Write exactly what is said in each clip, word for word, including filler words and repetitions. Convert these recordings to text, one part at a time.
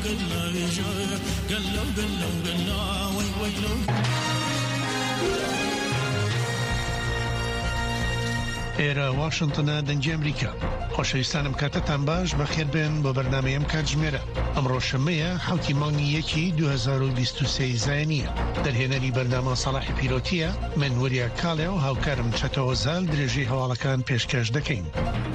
ئێرە واشنتنە دەنگی ئەمریکا. خۆشەویستانم کاتتان باش بەخێر بێن بۆ بەرنامەیەم کاتژمێرە. ئەمڕۆ شەمەیە حوتی مانگی یەکی دوو هەزار و بیست و سێ زایانیە. دەرهێنەری بەردەما سەلاحی پیرۆتیە، من وەریا کاڵێ و هاوکارم چەتەوە زال درێژەی هەواڵەکان پێشکەش دەکەین.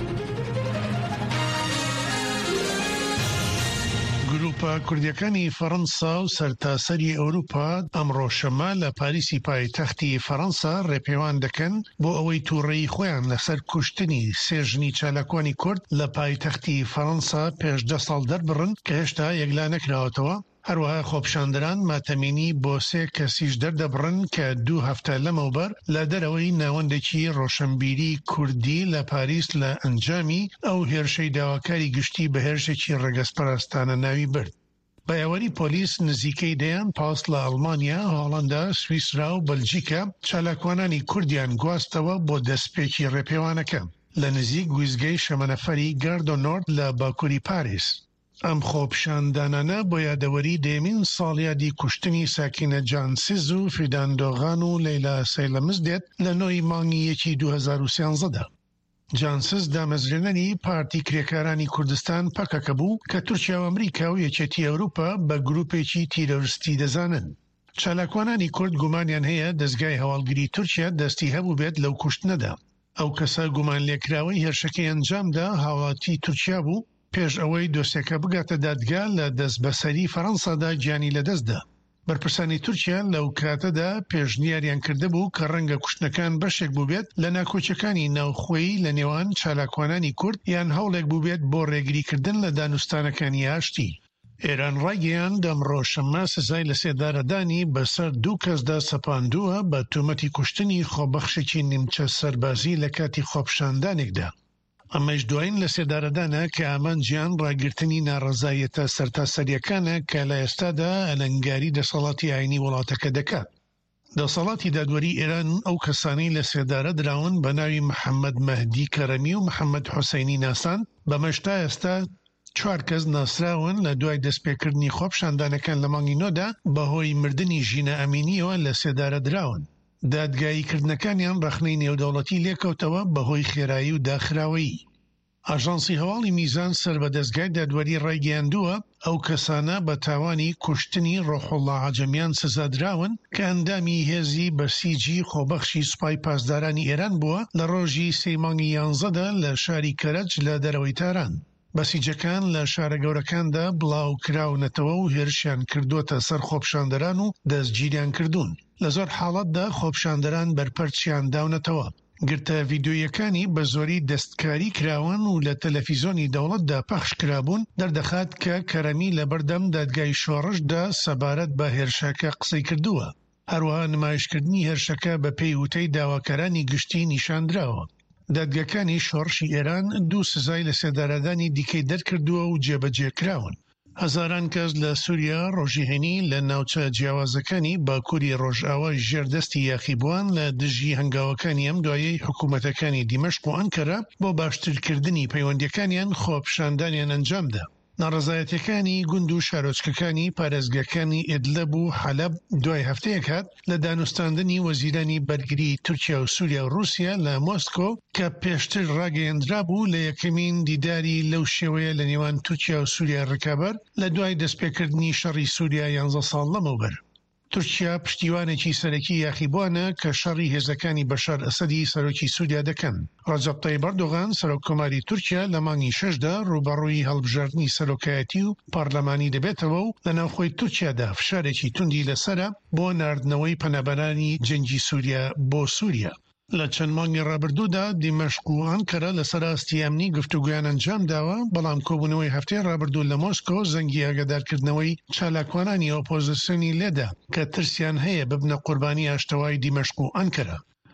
گروپە کوردیەکانی فەڕەنسا و سەرتاسەری ئەوروپا ئەمڕۆ شەمە لە پاریسی پایتەختی فەڕەنسا ڕێپێوان دەکەن بۆ ئەوەی تووڕێی خۆیان لەسەر کوشتنی سێ ژنی چالاکوانی کورد لە پایتەختی فەڕەنسا پێش دە ساڵ دەربڕن کە هێشتا یەکلا نەکراوەتەوە. هەروەها خۆپشاندەران ماتەمینی بۆ سێ کەسیش دەردەبڕن کە دوو هەفتە لەمەوبەر لە دەرەوەی ناوەندێکی ڕۆشنبیری کوردی لە پاریس لە ئەنجامی ئەو هێرشەی داواکاری گشتی بە هێرشێکی ڕەگەزپەرستانە ناوی برد. بەیاوەری پۆلیس نزیکەی دەیان پاس لە ئەڵمانیا، هۆڵەندا، سویسرا و بەلجیکا چالاکوانانی کوردیان گواستەوە بۆ دەستپێکی ڕێپێوانەکە لە نزیک ویزگەی شەمەنەفەری گاردۆ نۆرد لە باکووری پاریس. ئەم خۆپشاندانانە بۆ یادەوەری دێمین ساڵیادی کوشتنی ساکینە جانسیز و فیداندۆغان و لەیلا سەیلەمز دێت لە نۆی مانگی یەکی دوو هەزار و سیانزەدا. جانسز دامەزرێنەری پارتی کرێکارانی کوردستان پەکەکە بوو کە تورکیا و ئەمریکا و یەکێتی ئەوروپا بە گروپێکی تیرۆریستی دەزانن. چالاکوانانی کورد گومانیان هەیە دەستگای هەواڵگیری تورکیا دەستی هەبوو بێت لەو کوشتنەدا. ئەو کەسە گومان لێکراوەی هێرشەکەی ئەنجامدا هاوڵاتی تورکیا بوو پێش ئەوەی دۆسیەکە بگاتە دادگا لە دەست بەسەری فەڕەنسادا گیانی لەدەستدا. بەرپرسانی تورکیا لەو کاتەدا پێشنیاریان کرده بوو کە ڕەنگە کوشتنەکان بەشێک بوو بێت لە ناکۆچەکانی ناوخۆیی لە نێوان چالاکوانانی کورد یان هەوڵێک بوو بێت بۆ ڕێگریکردن لە دانوستانەکانی ئاشتی. ئێران ڕاگەیان دەمڕۆ شەممە سزای لە سێدارەدانی بەسەر دوو کەسدا سەپاندووە بە تومەتی کوشتنی خۆبەخشێکی نیمچە سەربازی لە کاتی خۆپشاندانێکدا. ئەمەش دوایین لە سێدارەدانە کە ئامانجیان ڕاگررتنی ناڕەزایەتە سەرتاسەریەکانە کە لە ئێستادا ئەلەنگاری دەسەڵاتی ئاینی وڵاتەکە دەکات. دەسەڵاتی دادوەری ئێران ئەو کەسانی لە سێدارە دراون بە ناوی محەممەد مەهدی کەرەمی و محەممەد حوسەینی ناسان بەمەشتا ئێستا چوار کەس ناسراون لە دوای دەستپێکردنی خۆپشاندانەکان لە مانگی نۆدا بەهۆی مردنی ژینە ئەمینیەوە لە سێدارە دراون. دادگاییکردنەکانیان ڕەخنەی نێودەوڵەتی لێکەوتەوە بەهۆی خێرایی و داخراوەیی. ئاژانسی هەواڵی میزان سەر بە دەستگای دادوەری ڕایگەیاندووە ئەو کەسانە بە تاوانی کوشتنی ڕۆحوڵڵا عەجەمیان سزادراون کە ئەندامی هێزی بەسیجی خۆبەخشی سوپای پاسدارانی ئێران بووە لە ڕۆژی سێی مانگی یانزەدا لە شاری کەرەج لە دەرەوەی تاران. بەسیجەکان لە شارە گەورەکاندا بڵاو کراونەتەوە و هێرشیان کردوتە سەر خۆپشاندەران و دەستگیریان کردوون. لە زۆر حاڵەتدا خۆپشاندەران بەرپەرچیان داونەتەوە. گرتە ڤیدۆیەکانی بە زۆری دەستکاری کراون و لە تەلەڤیزۆنی دەوڵەتدا پەخش کرابوون دەردەخات کە کەرەمی لە بەردەم دادگای شۆڕشدا سەبارەت بە هێرشەکە قسەی کردووە. هەروەها نمایشکردنی هێرشەکە بە پێی وتەی داواکارانی گشتی نیشاندراوە. دادگاکانی شۆڕشی ئێران دوو سزای لە سێدارەدانی دیکەی دەرکردووە و جێبەجێکراون. هەزاران کەس لە سووریا ڕۆژیهێنی لە ناوچە جیاوازەکانی باکووری ڕۆژئاوا ژێردەستی یاخیبووان لە دژی هەنگاوەکانی ئەم دوایەی حکوومەتەکانی دیمەشق و ئەنکەرە بۆ باشترکردنی پەیوەندیەکانیان خۆپشاندانیان ئەنجامدا. ناڕەزایەتەکانی گوند و شارۆچکەکانی پارێزگاکانی ئیدلب و حەلەب دوای هەفتەیەک هات لە دانوستاندنی وەزیرانی بەرگری تورکیا و سووریا و رووسیا لە مۆسکۆ کە پێشتر ڕاگەیەندرا بوو لە یەکەمین دیداری لەو شێوەیە لە نێوان تورکیا و سووریا ڕکابەر لە دوای دەستپێکردنی شەڕی سووریا یانزە ساڵ لەمەوبەر. تورکیا پشتیوانێکی سەرەکی یاخیبوانە کە شەڕی هێزەکانی بەشار ئەسەدی سەرۆکی سووریا دەکەن. ڕەجەب تایب ئەردۆغان سەرۆککۆماری تورکیا لە مانگی شەشدا ڕوبەڕووی هەڵبژاردننی سەرۆکایەتی و پارلەمانی دەبێتەوە و لە ناوخۆی تورکیادا فشارێکی توندی لەسرە بۆ ناردنەوەی پەنابەرانی جەنگی سووریا بۆ سووریا. لە چەند مانگی ڕابردوودا دیمەشق و ئەنکەرە لەسەر ئاستی ئەمنی گفتوگویان ئەنجام داوە، بەڵام کۆبوونەوەی هەفتەی ڕابردوو لە مۆسکۆ زەنگی ئاگادارکردنەوەی چالاکوانانی ئۆپۆزیسیۆنی لێدا کە ترسیان هەیە ببنە قوربانی ئاشتەوای دیمەشق و ئەنکەرە.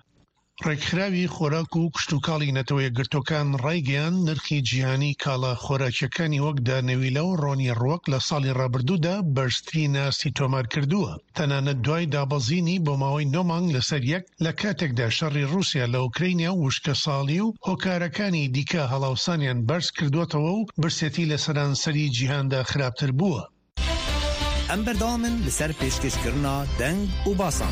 ڕێکخراوی خۆراک و کشتتوکاڵی نەتەوەیە گرتوەکان ڕایگەیان نرخی جیهانی کاڵا خۆراکیەکانی وەک دانەویلە و ڕۆنی ڕوەک لە ساڵی ڕابردوودا بەرزترین ناسی تۆمار کردووە. تەنانەت دوای دابەزینی بۆ ماوەی نۆ مانگ لەسەر یەک لە کاتێکدا شەڕی رووسیا لە ئوکرینیا وشکە ساڵی و هۆکارەکانی دیکە هەڵاوسانیان بەرز کردوتەوە و برسێتی لە سەرانسەری جیهاندا خراپتر بووە. ام بردامن لسر پیشکش کرنا دنگ و باسان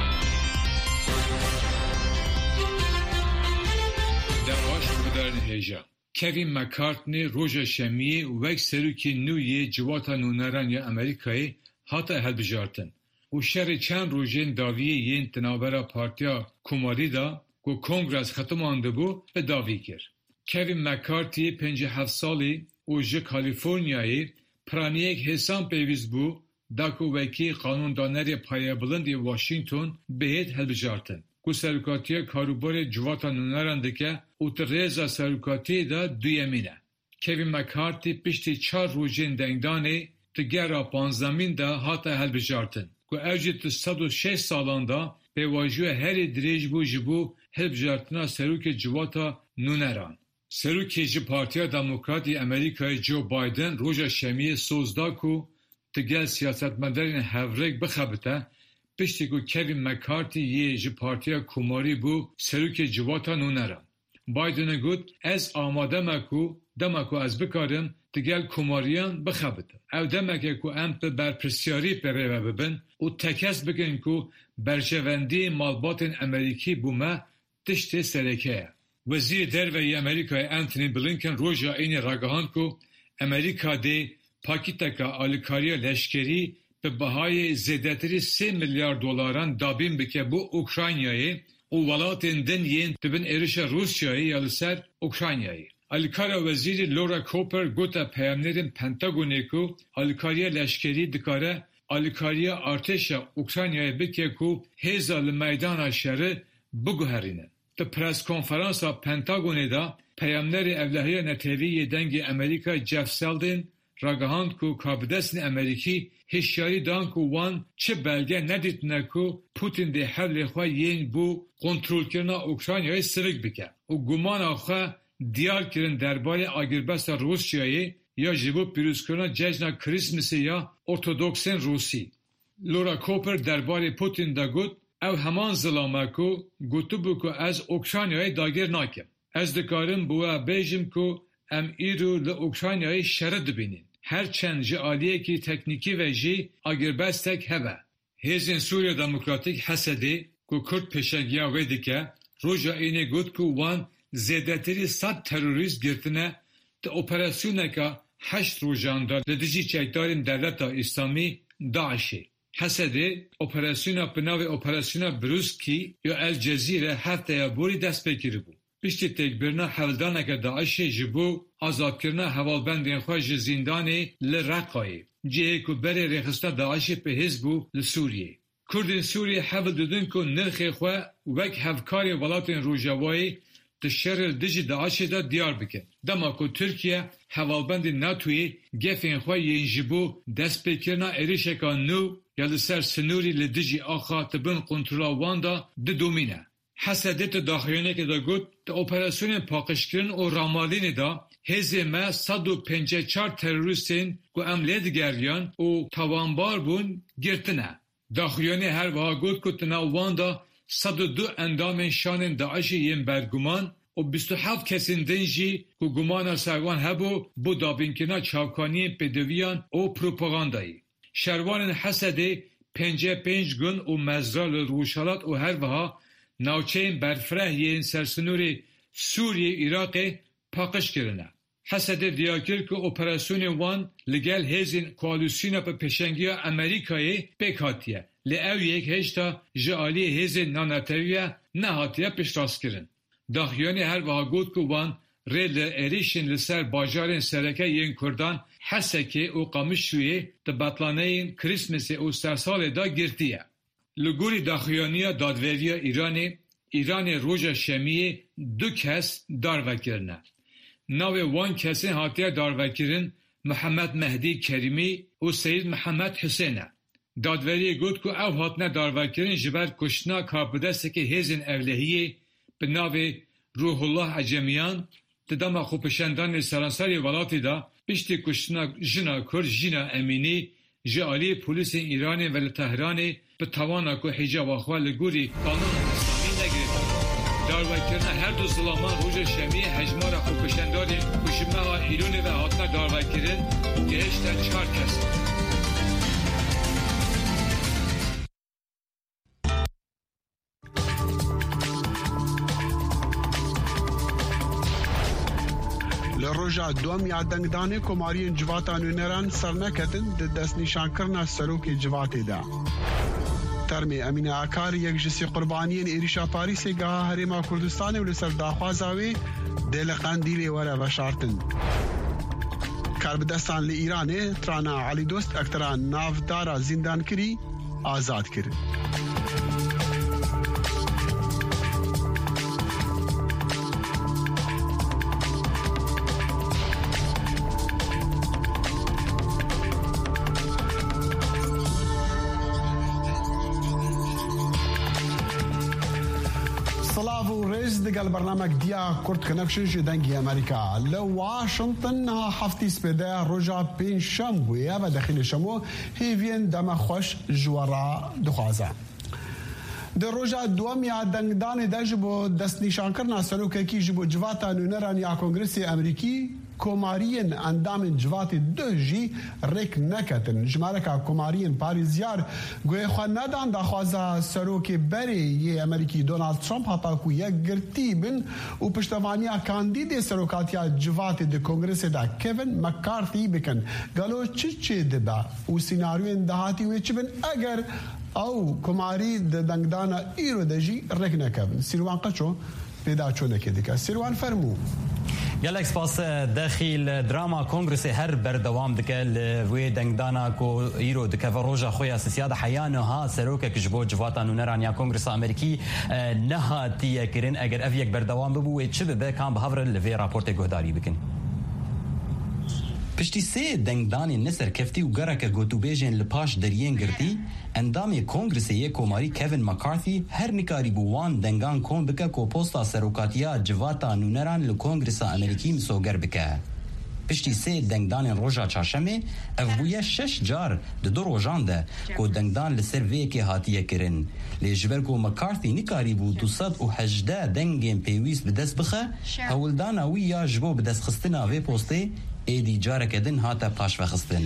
دواش بدارن هیجا کوین مکارتنی روژا شمیه وک سروکی نوی جواتا نونران یا امریکایی حتی هلبجارتن و شر چند روژین داویه یین تنابرا پارتیا کماری دا که کنگرس ختم آنده بو به داوی کرد. کوین مکارتی پنج هفت سالی و جه کالیفورنیایی پرانیک حسان پیویز بو دا که وکی قانوندانری پایه بلندی واشنگتن بهید هلبجارتن. که سرکاتی کاروبار جواتا نونران دکه و ترزا سرکاتی دا دویمینه. کوین مکارتی پشتی چار روژین دنگدانه تگرا پانزدمین دا هاتا هلبجارتن. که اوجی تا صد و شش سالان دا به واجوه هری دریج بو جبو هلبجارتنا سروک جواتا نونران. سروکی جی پارتیا دموکراتی امریکای جو بایدن روژا شمیه سوزدا که تگل سیاستمدارین هفرک بخبته پشتی که کوین مکارتی یه جی پارتیا کماری بو سروک جواتا نونران. بایدن گوت از آماده مکو دمکو از بکارم تگل کماریان بخبته. او دمکه که ام به برپرسیاری پره ببن و تکس بگن که برجواندی مالبات امریکی بومه تشت سرکه. وزیر دروی امریکای انتونی بلینکن روژا اینی راگهان که امریکا ده پاکیتکا آلیکاریا لشکری به بهای زیادتری سه میلیارد دلاران دابین بکه بو اوکراینیایی و ولاتین دن یین تبن ارش روسیایی یا لسر اوکراینیایی. آلیکاریا وزیر لورا کوپر گوتا پیامنرین پنتاگونی که آلیکاریا لشکری دکاره آلیکاریا ارتش اوکراینیایی بکه که هزال میدان شهر بگوهرینه. در پرس کنفرانس پنتاگونی دا پیامنر اولهی نتیوی دنگ امریکا جف سلدن راگهاند که کابدستن امریکی هشیاری دان که وان چه بلگه ندیدنه که پوتین ده حل خواه یین بو کنترول کرنا اوکراینیای سرک بکه و گمان آخواه دیار کرن درباره آگربست روسیایی یا جبو پیروز کرنا جشن کریسمسی یا ارتودکسن روسی. لورا کوپر درباره پوتین دا گوت او همان ظلامه که گوتو بو که از اوکراینیای داگر ناکم. از دکارم بوه بیجم که ام ایرو لأوکراینیای شرد بینین. هرچند جه آلیه که تکنیکی و جه آگربستک هبه. هیزین سوریا دموکراتیک حسده که کرد پیشنگیا ویده که روژا اینه گود که وان زیادتری صد تروریست گرتنه تا اپراسیونه که هشت روژان دار لدیجی چکدارین دولت اسلامی داعشه. حسده اپراسیونا پناو اپراسیونا بروسکی یا الجزیره هفته یا بوری دست بگیره بود. پشتی تکبرنا حولدانه که داعش جبو آزاد کرنا حوالبندین خواه زندانی لرقایی. جهه که بره رخصتا داعش به حزبو لسوریه. کردین سوریه حول دودن که نرخ خواه وک هفکاری ولاتین روژاوایی تشرر دیجی داعش دا دیار بکن. دما که ترکیه حوالبند ناتوی گفین خواه ین جبو دست بکرنا اریشکا نو یا لسر سنوری لدیجی آخا تبن کنترولا واندا ده دومینه. حسدت داخلیانه که دا گود دا اپراسیون پاکشکرن و رامالین دا هزه ما صد و پنجاه و چهار تروریستین که عملیت گریان و توانبار بون گرتنه. داخلیانه هر وها گود که تناوان دا صد و دو اندام شان داعش یم برگمان و بیست و هفت کسین دنجی که گمان سروان هبو بو دابینکنا چاوکانی پدویان و پروپاگاندایی. شروان حسده پنجاه و پنج گن و مزرال روشالات و هر وها ناوچین برفره یین سرسنوری سوریه عراق پاکش کرنه. حسده دیاکر که اپراسیون وان لگل هزین کوالوسیونا پا پشنگی امریکایی بکاتیه. لی او یک هشتا جعالی هزین نانتویه نهاتیه پشتاس کرن. داخیانی هر وها گود که وان ریل اریشن لسر باجارین سرکه یین کردان حسکه او قامشویه ده بطلانه این کریسمس او سرسال دا گرتیه. لگوری داخیانی دادوری ایرانی ایران روژا شمیه دو کس داروکرنه. ناو وان کسی هاتیه داروکرن محمد مهدی کریمی و سید محمد حسینه. دادوری گود که او هاتنه داروکرن جبر کشنا کارپدسته که هزین اولهیه به ناو روح الله عجمیان تدام خوبشندان سرانساری ولاتی دا پشتی کشنا جنا کر جنا امینی جعالی پولیس ایرانی و تهرانی به توانا که حجاب آخواه لگوری قانون اسلامی نگرد. داروکرنه هر دو ظلامان روژ شمیه هجمار خوبشندانی کشمه ها ایرانی و حاتنا داروکرن که هشتن چهار کسی. روجا دوم یا دنگدان کوماری جواتا نونران سرنکتن د دست نشانکرنا سروک جواتی دا ترمی امین آکار یک جسی قربانیین ایریشا پاریسی گاه هریما کردستان و لسر داخوازاوی دل قندیلی وره وشارتن کاربدستان لی ایرانه ترانا علی دوست اکتران نافدارا زندان کری آزاد کرد. دقل برنامج دیا کرد کنکشن جدنگی امریکا لو واشنطن هفتی سپیده رجا بین شم بویا و داخل شمو هیوین دم خوش جوارا دخوازه در رجا دوم یا دنگدان دا جبو دست نشان کرنا سلوکه کی جبو جواتا نونران یا کنگرس امریکی کومارین اندام جوات دجی رک نکتن جمارکا کومارین پاریزیار گوی خو ندان دا خوازا سروک بری یه امریکی دونالد ترامپ هتا کو یک گرتی بن و پشتوانیا کاندید سروکاتیا جوات د کنگرس دا کوین مکارتی بکن گالو چی چی دبا و سیناریو اندهاتی وی چی بن اگر او کوماری د دنگدانا ایرو دجی رک نکتن سیروان قچو پیدا چونه که دیگه سیروان فرمو گلک سپاس داخل دراما کنگرس هر بردوام دکه لوی دنگدانا کو ایرو دکه و روژا خویا سیاد حیانه ها سروکه کجبو جواتان و نران یا کنگرس امریکی نهاتی کرن اگر اف یک بردوام ببو چه به کام بهور لوی راپورت گهداری بکن پشتی سه دنگدانی نصر کفتی و گرک گوتو بیجن لپاش درین گرتی اندام کنگرس یک کوماری کوین مکارتی هر نکاری بوان دنگان کون بکه کو پوستا سروکاتیا جواتا نونران لکنگرس امریکی مسوگر بکه پشتی سه دنگدان روژا چاشمه افبویه شش جار ده دو روژان ده کو دنگدان لسر وی که هاتیه کرن لیجبر کو مکارتی نکاری بو دوصد و هجده دنگین پیویس بدست بخه هولدان اوی یا جبو بدست خستنا وی پوسته ایدی جاره کدن هاتا پاش وخستن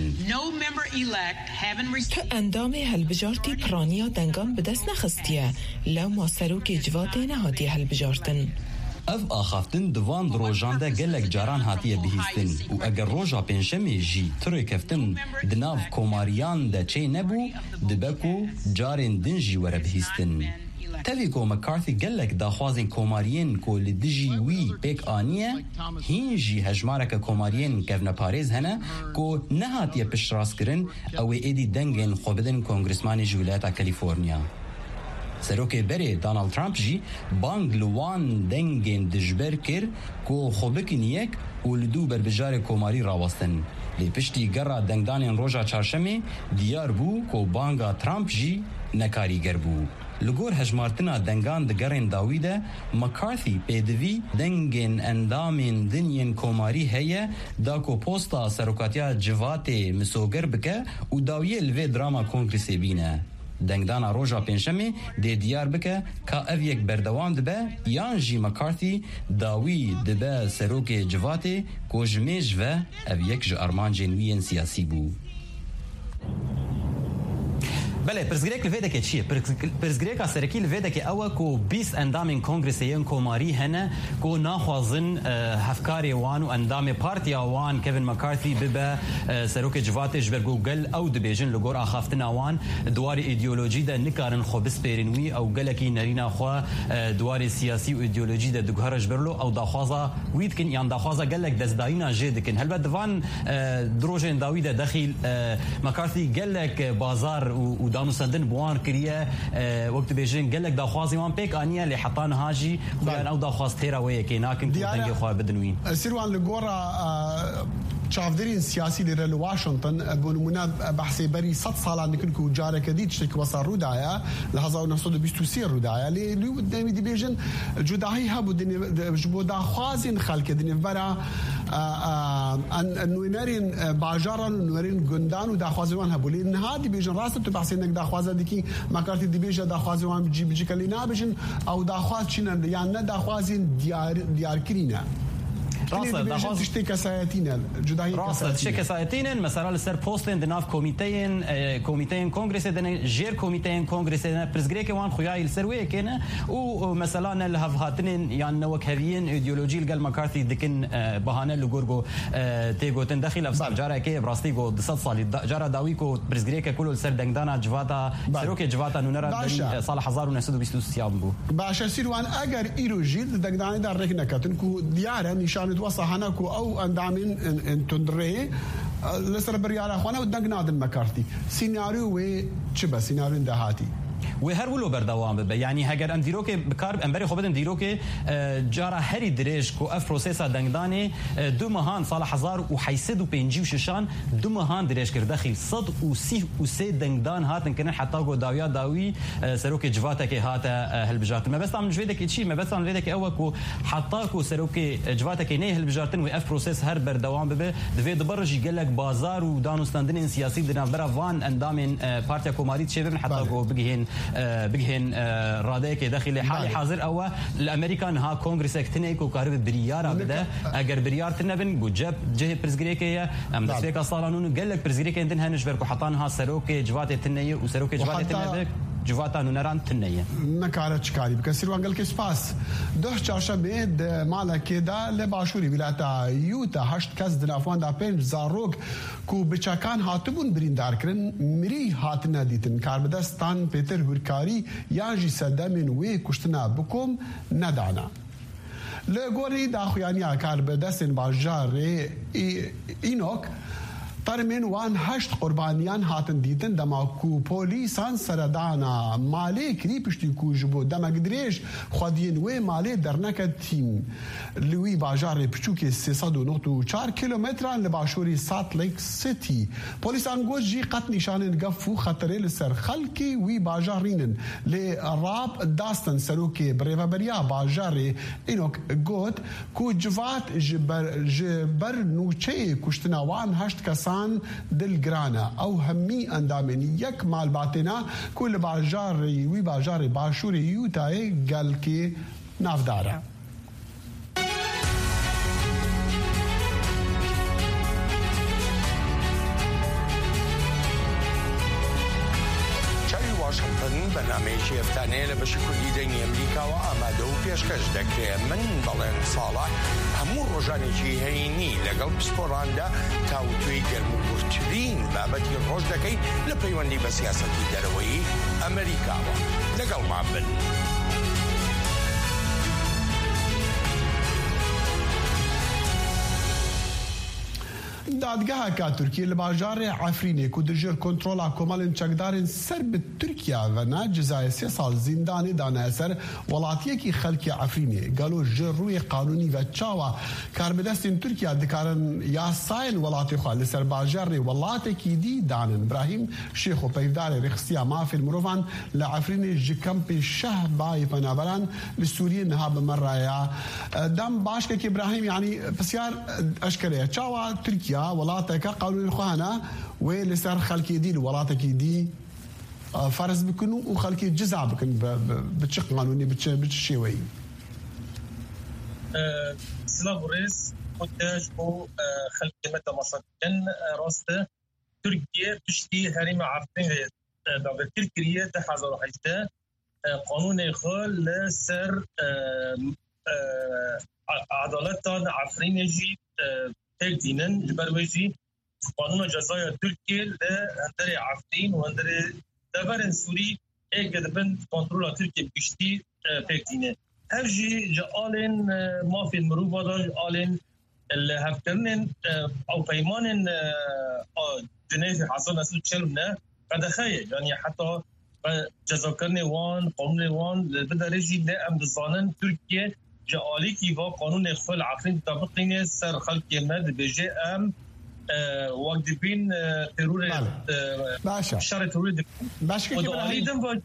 که اندام هلبجارتی پرانیا دنگان به دست نخستیه لو ما سروک جواتی نهاتی هلبجارتن اف آخافتن دوان دروژان ده گلک جاران هاتیه بهیستن و اگر روژا پنشمی جی تروی کفتن دناف کوماریان ده چه نبو دبکو جارن دنجی وره بهیستن تاوی کو مکارتی گلک داخوازن کومارین کو لدجی وی پیک آنیه هینجی هجمارک کومارین کفنا پاریز هنه کو نهاتیه پشت راست کرن او ایدی دنگن خوبدن کنگرسمان جولیتا کالیفورنیا سروک بری دونالد ترامپ جی بانگ لوان دنگن دجبر کر کو خوبکن یک و لدو بر بجار کوماری راوستن لی پشتی گره دنگدان روژا چارشمه دیار بو کو بانگا ترامپ جی نکاری گر بو لگور هجمارتنا دنگان دگرین داویده مکارتی پیدوی دنگین اندامین دنین کوماری هیه دا کو پوستا سروکاتیا جوات مسوگر بکه و داویه الوی دراما کنگرسی بینه دنگدانا روژا پنشمه دی دیار بکه که او یک بردوام دبه یان جی مکارتی داوی دبه سروک جوات کوجمیج و او یک جو ارمان جنوین سیاسی بو بله پرزگریک لویده که چیه؟ پرزگریک سرکی لویده که اوه کو بیست اندام کنگرسیین کوماری هنه کو ناخوازن هفکاری وان و اندام پارتیا وان کوین مکارتی ببه سروک جوات جبرگو گل او دبیجن لگور آخافتن وان دوار ایدئولوژی ده نکارن خو بسپیرنوی او گلکی نرینا خو دوار سیاسی و ایدئولوژی ده دگهر جبرلو او داخوازا وید کن یان داخوازا گلک دزداینا جد کن هلبت دوان دروجن داویده داخل مکارتی گلک بازار و دانو سندن بوان کریه وقت بیجن گلک داخوازی وان پیک آنیه لی حطان هاجی بیان او داخواز تیرا ویه که ناکن کو دنگی خواه بدنوین سیروان لگورا چافدرین سیاسی لرل واشنطن بونمونا بحثی بری صد سالا نکن کو جاره کدید شتک وصل رودایا لحظه و نصد بیست و سی رودایا لی لیو دمی دی بیجن جداهی هبو دنی جبو داخوازین خلک دنی برا نوینرین باجاران نوینرین گندان و داخوازیوان هبو لی نها دی بیجن راست تو بحثی نک داخوازه دیکی مکارتی دی بیجن داخوازیوان بجی بجی کلی نا بیجن او داخواز چینن یا نه داخوازین دیار دیار کرینه راسا داخل تشتي كسايتين جداي راسا تشتي كسايتين مثلا السر بوستين دناف كوميتين كوميتين كونغرس دنا جير كوميتين كونغرس دنا برزغريك وان خويا السروي كنا ومثلا الهفهاتين يعني نوك هذين ايديولوجي قال مكارثي دكن بهانه لغورغو تيغو تندخل افسر جارا كي براستيغو دصد صالي جارا داويكو برزغريك كله السر دنگدانا جواتا سروكي جواتا نونرا صالح هزار وتسعمية وبيست وستين بو باشا سيروان اگر ايروجيل دنگدانا دار ركنكتن كو دياره نشان توصى هناكو او اندامين ان تندري لسر برياله اخوانا ودنگ نادم مكارثي سيناريو و تشبه سيناريو دهاتي وهر ولو بردوام به يعني هاجر ام دیروکه بکار امبری خوبدن دیروکه جارا هری دريج کو اف پروسيسا دنگداني دو مهان سال هزار و حيسد و پنجی و ششان دو مهان دريج کرد داخل صد و سی و سه دنگدان هاتن کنن حتی گو داویا داوی سروک جواتا که هات هالبجارت ما بس عم جويدك شيء ما بس عم جويدك اوكو حتى كو سروك جواتا که نه هالبجارتن و اف پروسيس هر بردوام به دوی دبرج قالك بازار و دانوستاندن سياسي دنا وان اندام بارتيا كوماريت شبن حتى گو بگهن بگهن رادك داخل حال حاضر او الامريكان ها كونغرس اكتنيكو كارب بريار بدا اگر بريار تنبن بوجب جه برزغريكيه ام دسيك اصلانون قال لك برزغريكيه عندنا نجبر حطانها سروك جوات تنيه وسروك جوات تنبك جواتا نونران تنيه نكاره چکاری بکسر وانگل کے پاس دو چهارشنبه د مالا کېدا له باشوري ولایت یوتا هشت کس د افغان د پنځ زاروک کو بچکان هاتبون بریندار کرن مری هاتنه دیتن کاربدستان پیتر هورکاری یا جی سدمن و کشتنا بکم ندانا لګوري دا خوانیا کاربدستن باجار اینوک ترمن وان هشت قربانیان هاتن دیدن دماکو پولیسان سردانا مالی کری پشتی کو جبو دمگدریش خودین و مالی درنک تیم لوی باجار پچوک سیصد و نقطه و چار کیلومتران لباشوری سات لیک سیتی پولیسان گوش جی قط نشانن گفو خطره لسر خلکی وی باجارینن لی راب داستن سروکی بریفا بریا باجار اینوک گوت کو جوات جبر, جبر نوچه کشتنا وان هشت کسان دلگرانه او همی اندامین یک مال باتنا کل باجار وی باجار باشور یوتای گل که نافداره برنامجی افتانه لبشی کلیدنی امریکا و آماده و پیشکش دکره من بلند صالح همون روزانی چی هینی لگل پسپورانده تاوتوی گرم و برترین بابتی روز دکی لپیوندی بسیاستی دروی امریکا و لگل معبن دادگاه کا ترکیه لباجار عفرینه کو دجر کنترول کمال چقدار سرب ترکیه و نه جزای سه سال زندانی دانه اثر ولاتیه کی خلک عفرینه قالوا جروی قانونی و چاوا کاربدستین ترکیه دکارن یا ساین ولاتی خو لسر باجار ولاتی کی دی دانن ابراهیم شیخ و پیدار رخصیا ما فی المروان لعفرینه جکمپ شه بای فنابران لسوریه نهاب مرایا دم باش که ابراهیم يعني بسيار اشكره چاوا تركيا ولاتك قانون الخانه ولسر خلكي دي ولاتك دي فرز بكنو وخلكي جزع بكن بتشق قانوني بتشيوي سلام وريس قداش بو خلكي متى مصدقن راسته تركيا تشتي هريمه عفرين دولة تركيا تحظر حيث قانون خال لسر عدالتان عفرينجي تكدينن جبرويجي قانون جزايا تركيا لهندري عفرين وهندري دبرن سوري اجد بند كنترول تركيا بيشتي تكدينن هرجي جالن ما في المروبه جالن اللي هفترن او بيمان جنيف حصل نسل تشلنا قد خير يعني حتى جزاكرني وان قانون وان بدا رجي لا ام بزانن تركيا جالي كي وا قانون خل عفرين طبقين سر خلق مد بجي ام وقت بين ترور باشا شر ترور باشا كيف راهي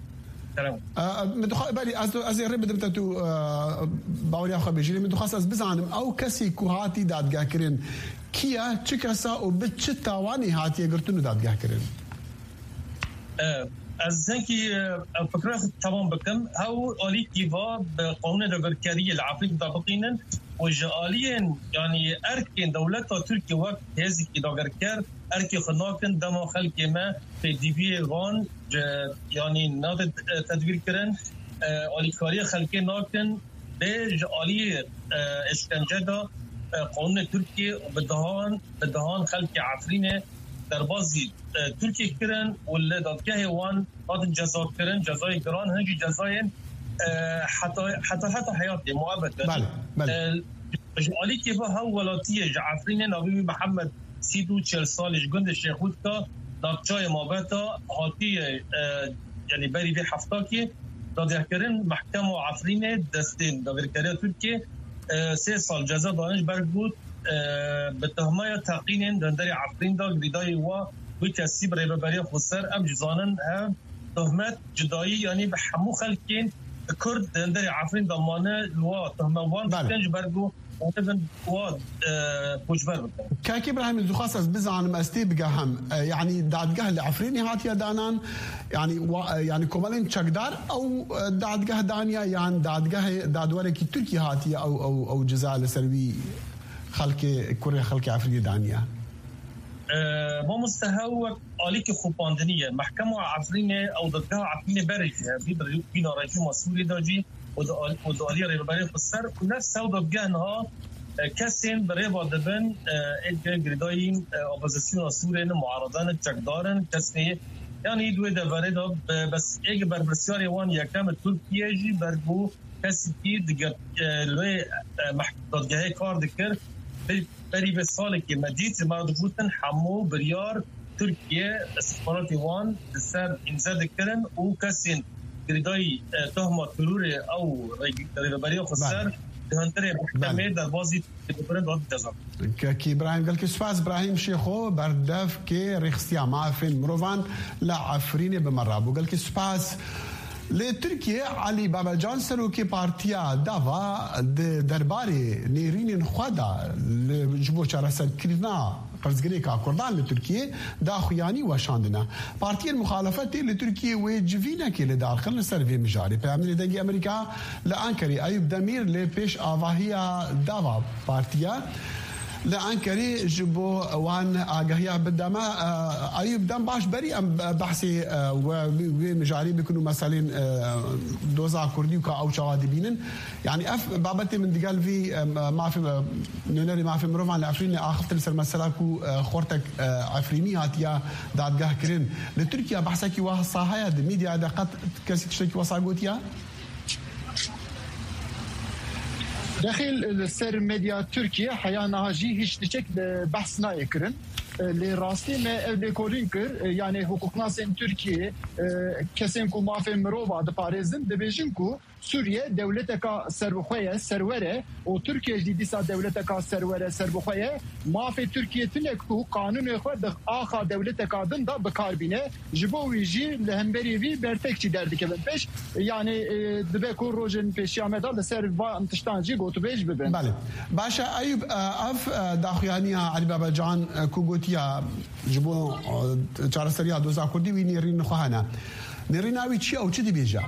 مدخل بالي از از رب دمت تو باوري اخو بيجي مدخصص بزانم او كسي كوهاتي دادگاه كرين كيا چكسا او بچ تاواني هاتي گرتنو دادگاه كرين از اینکه فکر تمام بکم هاو آلی کیوا به قانون داورکاری العفرین مطابقینن و جالین یعنی ارکن دولت ترکیه وقت هزی که داورکر ارکی خناکن دما خلق ما به دیوی وان یعنی ناد تدبیر کرن آلی کاری خلق ناکن به جالی اشکنجه دا قانون ترکیه بدهان بدهان خلق عفرین در بازی ترکیه کرن ولی دادگاه وان داد جزا کرن جزای گران هنجی جزای حتی حتی حتی حیات معبد بله بله جالی که با ها ولاتی عفرین نبی محمد سی و چهل سالش گند شیخود کا نقچای مابتا هاتی یعنی بری به هفته که دادگاه کرن محکم عفرین دستین داورکاری ترکیه سه سال جزا دانش برگود به تهمه تقین دندر عفرین دا گریدای و وی کسی برای ببری خسر ام جزانن هم تهمت جدایی یعنی به همو خلقین کرد دندر عفرین دامانه و تهمه وان بکنج برگو وطبن و پوشبر بکن كاكي ابراهيم الزخاص از بزعن استي بقى هم يعني دادقه العفريني هاتيا دانان يعني و يعني كومالين تشقدار او دادقه دانيا يعني دادقه دادوركي تركي هاتيا او او او جزاء سروي خلق كوريا خلق عفريني دانيا ما مستهوك آلیک خوباندنیه محکمه عفرینه او دادگاه عفرینه برجه بی بینا رجوع مسئولی داجی و دالی ریبری خسر و نفس او دادگاه نها کسین برای بادبن ایک گریدای اپوزیسیون سورین معارضان چکدارن کسی یعنی دوی دواره دا بس ایک بربرسیاری وان یکم ترکیه جی برگو کسی که دیگر لوی دادگاه کار دکر بری به سالی که مدید مرد بودن همو بریار ترکیه استخبارات وان سر انزد کرن و کسین گریدای تهمت ترور او ریبری خسر دهانتر محکمه در بازی بپرن داد جزا كي ابراهيم قال كي سفاز ابراهيم شيخو بردف كي ريخستيا معفن مروفان لا عفريني بمرابو قال كي سفاز لتركيا علي بابا جان سروكي بارتيا دافا درباري نيرين خدا جبو چارسر كرنا قرزگريكا كردان لتركيا دا خياني وشاندنا بارتيا المخالفات لتركيا وجفينا كي لداخل سيرفي مجاري بامن دنگي امريكا لانكري ايوب دمير لبيش اواهيا دافا بارتيا لأنكري جبو وان آگاهية بدما أيوب دم باش بري أم بحثي ومجاري بيكونوا مثلا دوزا كردي وكا أو شوادي بينن يعني أف بابتي من دقال في ما في نونري ما في مروفان لعفريني آخفت لسر مسلاكو خورتك عفريني هاتيا دادگاه كرين لتركيا بحثكي واه صاحية دي ميديا دا قد كسي تشتكي وصاقوتيا داخل السر ميديا تركيا حيانا هجي هيش تشك بحثنا يكرن لراستي ما لكولين كر يعني حقوق ناس تركيا كسين كو ما في مروفا دباريزن دبيجن كو سوريا دولتك سربخوية سروره و تركيا جديدة دولتك سروره سربخوية ما في تركيا تنكو قانون خود آخر دولتك دن دا بكاربينه جبو ويجي لهمبري في برتكشي دردك بنبش يعني دبكون روجن بيشي عمدا لسر انتشتانجي قوتو بيش ببن بله باشا أيوب أف داخيانيا علي بابا جان كوغوتيا جبو چارسريا دوزا كردي وي نيرين خواهانا نيرين اوي چي او چي دي بيجا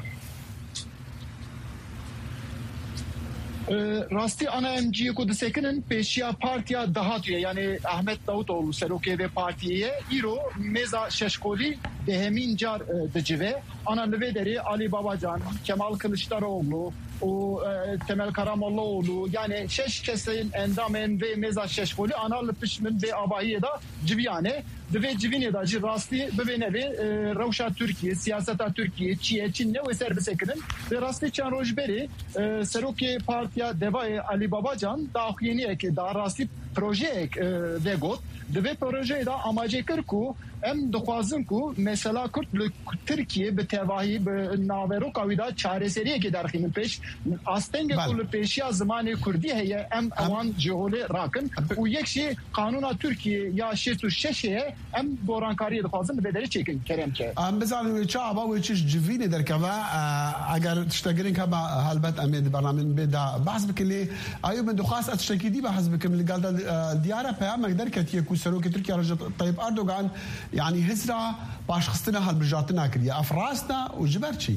راستی انا ام جی کو دسکنن پیشیا پارتیا دهاتیه یعنی احمد داوطلو سروکی و پارتیه ایرو مزا ششکولی به همین جار دجوه انا لودری علی بابا جان کمال کلشداروغلو و تمل کaramollaoğlu yani şeş kesin endamen ve meza şeşkoli ana lpişmin ve abahiye da civiyane ve civine da rasti ve nevi revşa Türkiye siyaseta Türkiye Çiye Çin ne ve serbisekinin ve rasti çan rojberi seroki partiya devay Ali Babacan da yeni ek da rasti proje ek ve got ve proje da amacı kır ku em dixwazin ku mesela Kürt li Türkiye bi tevahî bi naveroka wî da çareseriye ki derxînin pêş astengê ku li pêşiya zimanê Kurdî heye em ewan ji holê rakin û yek jî qanûna Türkiye ya şêst û şeş heye em borankariyê dixwazin li vê derê çêkin keremke em bizanin wê çava wê çi civînê derkeve eger tiştekirîn hema helbet em ê di bernameyên bê de behs bikin lê Ayûb min dixwast ez tiştekî dî behs bikim li gel de diyara peyamek derketiye ku serokê Tirkiye Recep Tayyip Erdogan يعني هزرا باش خستنا هالبجاتنا كريا افراسنا وجبرتشي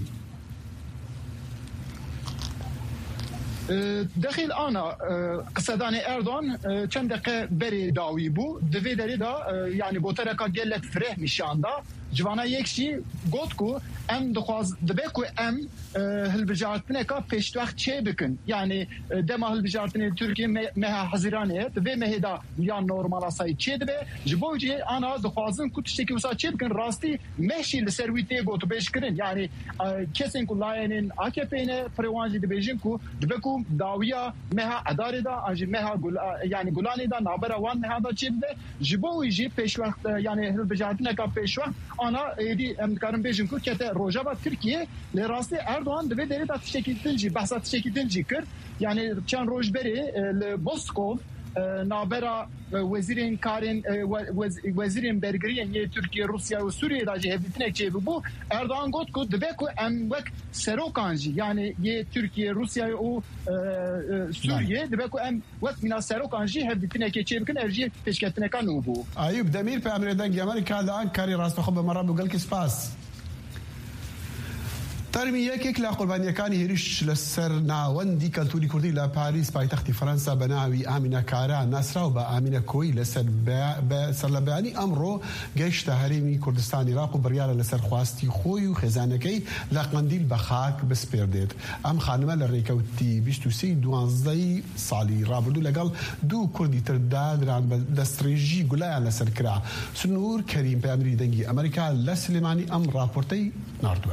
دخل انا قصداني اردوان چند دقیقه بری داوی بو دوی دری دا يعني بوترکا گلک فرح میشاندا جوانا یکشی گوت کو ام دخواز دبکو ام هالبجارتنه کا پیش وقت چه بکن يعني دما هالبجارتنه ترکیه مه حزیرانه و مهدا یا نورمال سای چه دبه جبوجی انا دخوازن کو تشکی وسا چه بکن راستی مهشی لسرویته گوت بهش کرن يعني کسین کو لاینن اکپینه پروانجی دبیجن کو دبکو داویا مها اداره دا اج مها گل يعني گلانی دا نابرا وان مها دا چه بده جبوجی پیش وقت يعني هالبجارتنه کا پیش وقت انا ایدی امکارم بیجن کو که روجا با ترکیه لراستی اردوان دوی دری تا تشکی دنجی بحثا تشکی دنجی کرد یعنی چند روز بری لبوسکوف نابرا وزیرین کارین وزیرین برگرین یه ترکیه روسیا و سوریه دا جه هفدیتنک چه بو اردوان گفت که دوی که ام وک سروکانجی یعنی یه ترکیه روسیا و سوریه دوی که ام وک مینا سروکانجی هفدیتنک چه بکن ارجی پیشکتنکا نو بو ایوب دمیر په امر دنګ امریکا الان کاری راست خو به مرا بقول کې سپاس ترمي يكيك لا قربانية كان هريش للسر ناوندي كالتوري كردي لا باريس بايتختي فرنسا بناوي آمنة كارا ناسرا وبا آمنة كوي لسر بسر لباني أمرو جيش تهريمي كردستاني راقو بريالة لسر خواستي خوي وخزانكي لا قنديل بخاك بسبيرديت أم خانمة للريكوتي بيشتو سي دوانزدي صالي رابردو لقال دو كردي ترداد ران دستريجي قلايا لسر كرا سنور كريم بأمري دنجي أمريكا لسليماني أم رابورتي ناردوه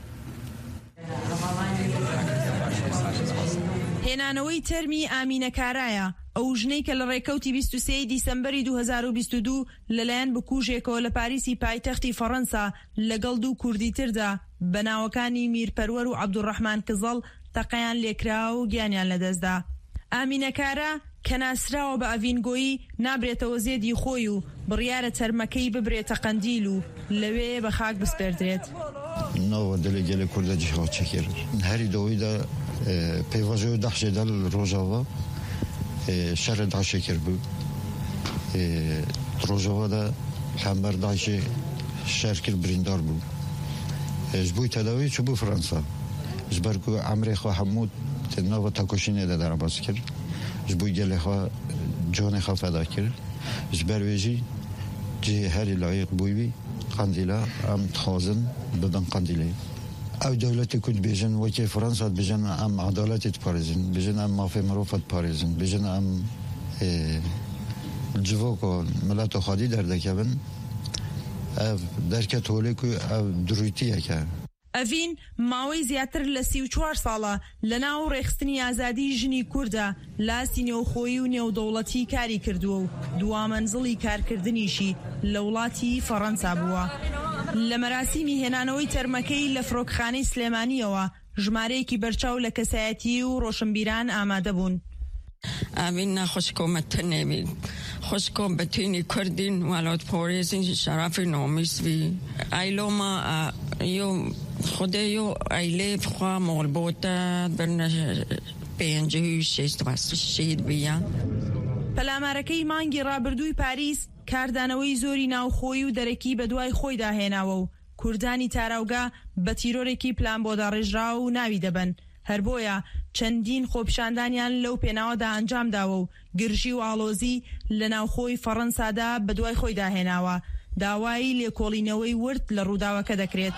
هێنانەوەی تەرمی ئامینە کارایە ئەو ژنەی کە لە ڕێکەوتی بیست و سێ دیسەمبەری دوو هەزار و بیست و دوو لەلایەن بکوژێکەوە لە پاریسی پایتەختی فەڕەنسا لەگەڵ دوو کوردی تردا بە ناوەکانی میرپەروەر و عەبدوڕەحمان کزەڵ تەقەیان لێکرا و گیانیان لەدەستدا. ئامینە کارە کە ناسراوە بە ئەڤینگۆیی نابرێتەوە زێدی خۆی و بڕیارە تەرمەکەی ببرێتە قەندیل و لەوێ بە خاک بسپێردرێت. ناوە دلێ گەلێ کوردە جیهاو چەکر هەری دەوەیدا پەیوەژەوە دەحشێدا لە ڕۆژاوە شەرە داعشێکر بوو ڕۆژەوەدا هەمبەر داعشێ شەرکرد بریندار بوو ji بووی تەداوی چ بوو فەرەنسا ji ber ku emrê xwe hemû nava tekoşînê de derbas kir ji bo gelê xwe canê xwe feda kir ji ber wê jî cihê herî layiq bûyî wî qandîla em dixwazin bidin qandîlê ew dewletê ku dibêjin wekî Fransa dibêjin em edaletê diparêzin bêjin em mafê mirov diparêzin bêjin em civaka mileta xwedî derdekevin ev derket holê ku ev dirûtiyek e. ئەڤین ماوەی زیاتر لە سی و چوار ساڵە لە ناو ڕێخستنی ئازادی ژنی کووردە لاسی نێوخۆیی و نێودەوڵەتی کاری کردووە و دوامەنزڵی کارکردنیشی لە وڵاتی فەڕەنسا بووە. لە مەراسیمی هێنانەوەی تەرمەکەی لە فڕۆکخانەی سلێمانیەوە ژمارەیەکی بەرچاو لە کەسایەتی و ڕۆشنبیران ئامادە بوون. ئامین خوشکۆمەتنێ بین خوشکۆم بەتوینی کوردین وڵات پۆرێزین شەرافی نۆمیسوی ئایلۆما یۆ خودەیۆ ئایلێ بخوا مۆڵبۆتە بەرنە پێنجی شێست شید بیان. پەلامارەکەی مانگی ڕابردووی پاریس کاردانەوەی زۆری ناوخۆی و دەرەکی بە دوای خۆی داهێناوە و کوردانی تاراوگا بە تیرۆرێکی پلان بۆ داڕێژرا و ناوی دەبن. هەر بۆیە چەندین خۆپیشاندانیان لەو پێناوەدا ئەنجام داوە و گرژی و ئاڵۆزی لە ناوخۆی فەڕەنسادا بە دوای خۆی داهێناوە. داوای لێکۆڵینەوەی ورد لە ڕووداوەکە دەکرێت.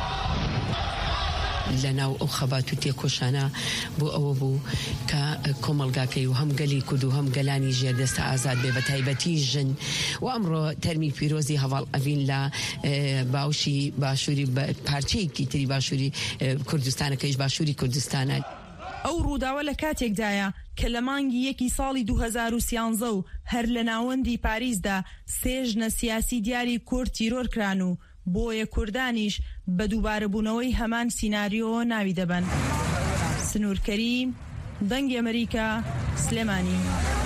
لەناو ئەو خەبات و تێکۆشانە بۆ ئەوە بوو کە کۆمەڵگاکەی و هەم گەلی کورد و هەم گەلانی ژێردەستە ئازاد بێ بە تایبەتی ژن و ئەمڕۆ تەرمی پیرۆزی هەواڵ ئەڤین لە باوشی باشووری پارچەیەکی تری باشووری کوردستانەکەیش باشووری کوردستانە. ئەو ڕووداوە لە کاتێکدایە کە لە مانگی یەکی ساڵی دوو هەزار و سیانزە و هەر لە ناوەندی پاریسدا سێ ژنە سیاسی دیاری کورد تیرۆر کران و بۆیە کوردانیش بە دووبارەبوونەوەی هەمان سیناریۆ ناوی دەبن. سنوور کەریم، دەنگی ئەمریکا، سلێمانی.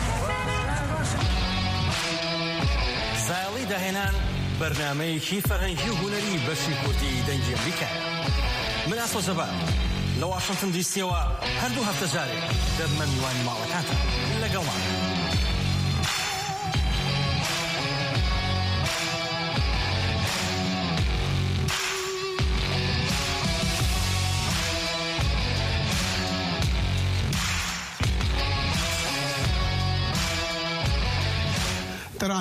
ساڵی داهێنان بەرنامەیەکی فەرهەنگی و هونەری بەشی کوردی دەنگی ئەمریکا. من ئاسۆ زەبان لە واشنتن دیسیەوە هەردوو هەفتە جارێک دەبمە میوانی ماڵەکانتە لەگەڵمان.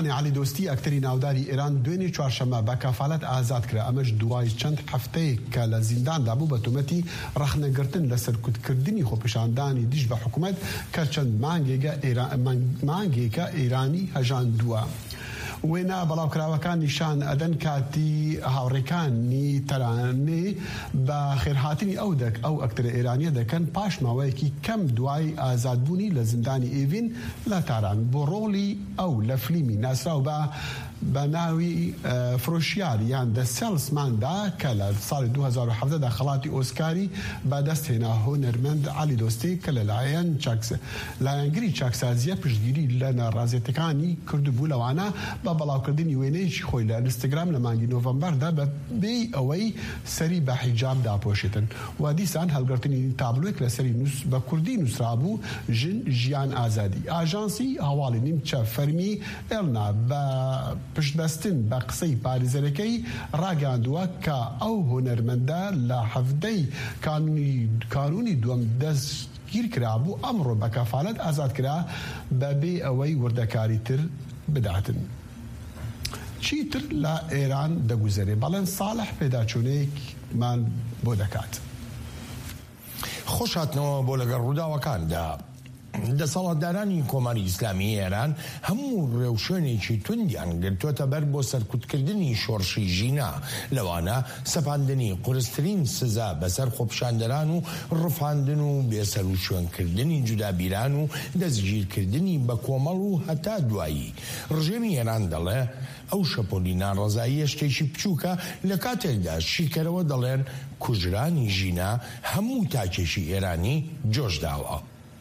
کوردستانی علی دۆستی ئەکتەری ناوداری ئێران دوێنێ چوارشەممە بە کەفالەت ئازاد کرا. ئەمەش دوای چەند هەفتەیە کە لە زینداندا بوو بە تۆمەتی ڕەخنەگرتن لە سەرکوتکردنی خۆپیشاندانی دژ بە حکوومەت کە چەند مانگێکە ئێرانی هەژاندووە. وێنە بەڵاوکراوەکان نیشان ئەدەن کاتی هاوڕێکانی تەرانێ بە خێرهاتنی ئەو دەک ئەو ئەکتەرە ئێرانیە دەکەن پاش ماوەیەکی کەم دوای ئازادبوونی لە زیندانی ئێڤین لە تاران بۆ ڕۆڵی ئەو لە فلیمی ناسراو بە بە ناوی فرۆشیار یان دە سێڵسماندا کە لە ساڵی دوو هەزار و حەڤدەدا خەڵاتی ئۆسکاری بەدەست هێنا هۆنەرمەند علی دۆستی کە لەلایەن لایەنگری چاکسازیە پشتگیری لە ناڕازێتەکانی کردبوو لەوانە بە بەڵاوکردنی وێنەیەکی خۆی لە ئینستاگرام لە مانگی نۆڤەمبەردا بە بێی ئەوەی سەری بە حیجاب داپۆشێتن و دیسان هەڵگرتنی تابلوێک لە سەری بە کوردی نووسرابوو ژن ژیان ئازادی. ئاژانسی هەواڵی نیمچە فەرمی ئێڵنا بە پشتبەستن بە قسەی پارێزەرەکەی ڕاگەاندووە کە ئەو هۆنەرمەندە لە هەفتەی کانونی دووەم دەست گیر کرابوو ئەمڕۆ بە کەفالەت ئازاد کرا بەبێ ئەوەی وردەکاری تر بداتن. چیتر لە ئێران دەگوزەرێ بەڵێن ساڵح پێداچوونەیەکمان بۆ دەکات. خۆشهاتنەوە بۆ لەگەڵ ڕووداوەکاندا. دەسەڵاتدارانی کۆماری ئیسلامی ئێران هەموو ڕێوشوێنێکی توندیان گرتووەتە بەر بۆ سەرکوتکردنی شۆڕشی ژینا، لەوانە سەپاندنی قورسترین سزا بەسەر خۆپیشاندەران و ڕفاندن و بێسەر و شوێنکردنی جودابیران و دەستگیرکردنی بە کۆمەڵ و هەتا دوایی. ڕژێمی ئێران دەڵێ ئەو شەپۆلی ناڕەزاییە شتێکی بچووکە لە کاتێکدا شیکەرەوە دەڵێن کوژرانی ژینا هەموو تاکێشی ئێرانی جۆش داوە.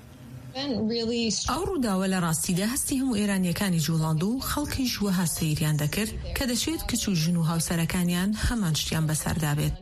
ئەو ڕووداوە لە ڕاستیدا هەستی هەموو ئێرانیەکانی جوڵاند و خەڵکی ژوەها سەیریان دەکرد کە دەشێت کچ و ژن و هاوسەرەکانیان هەمان شتیان بەسەردابێت.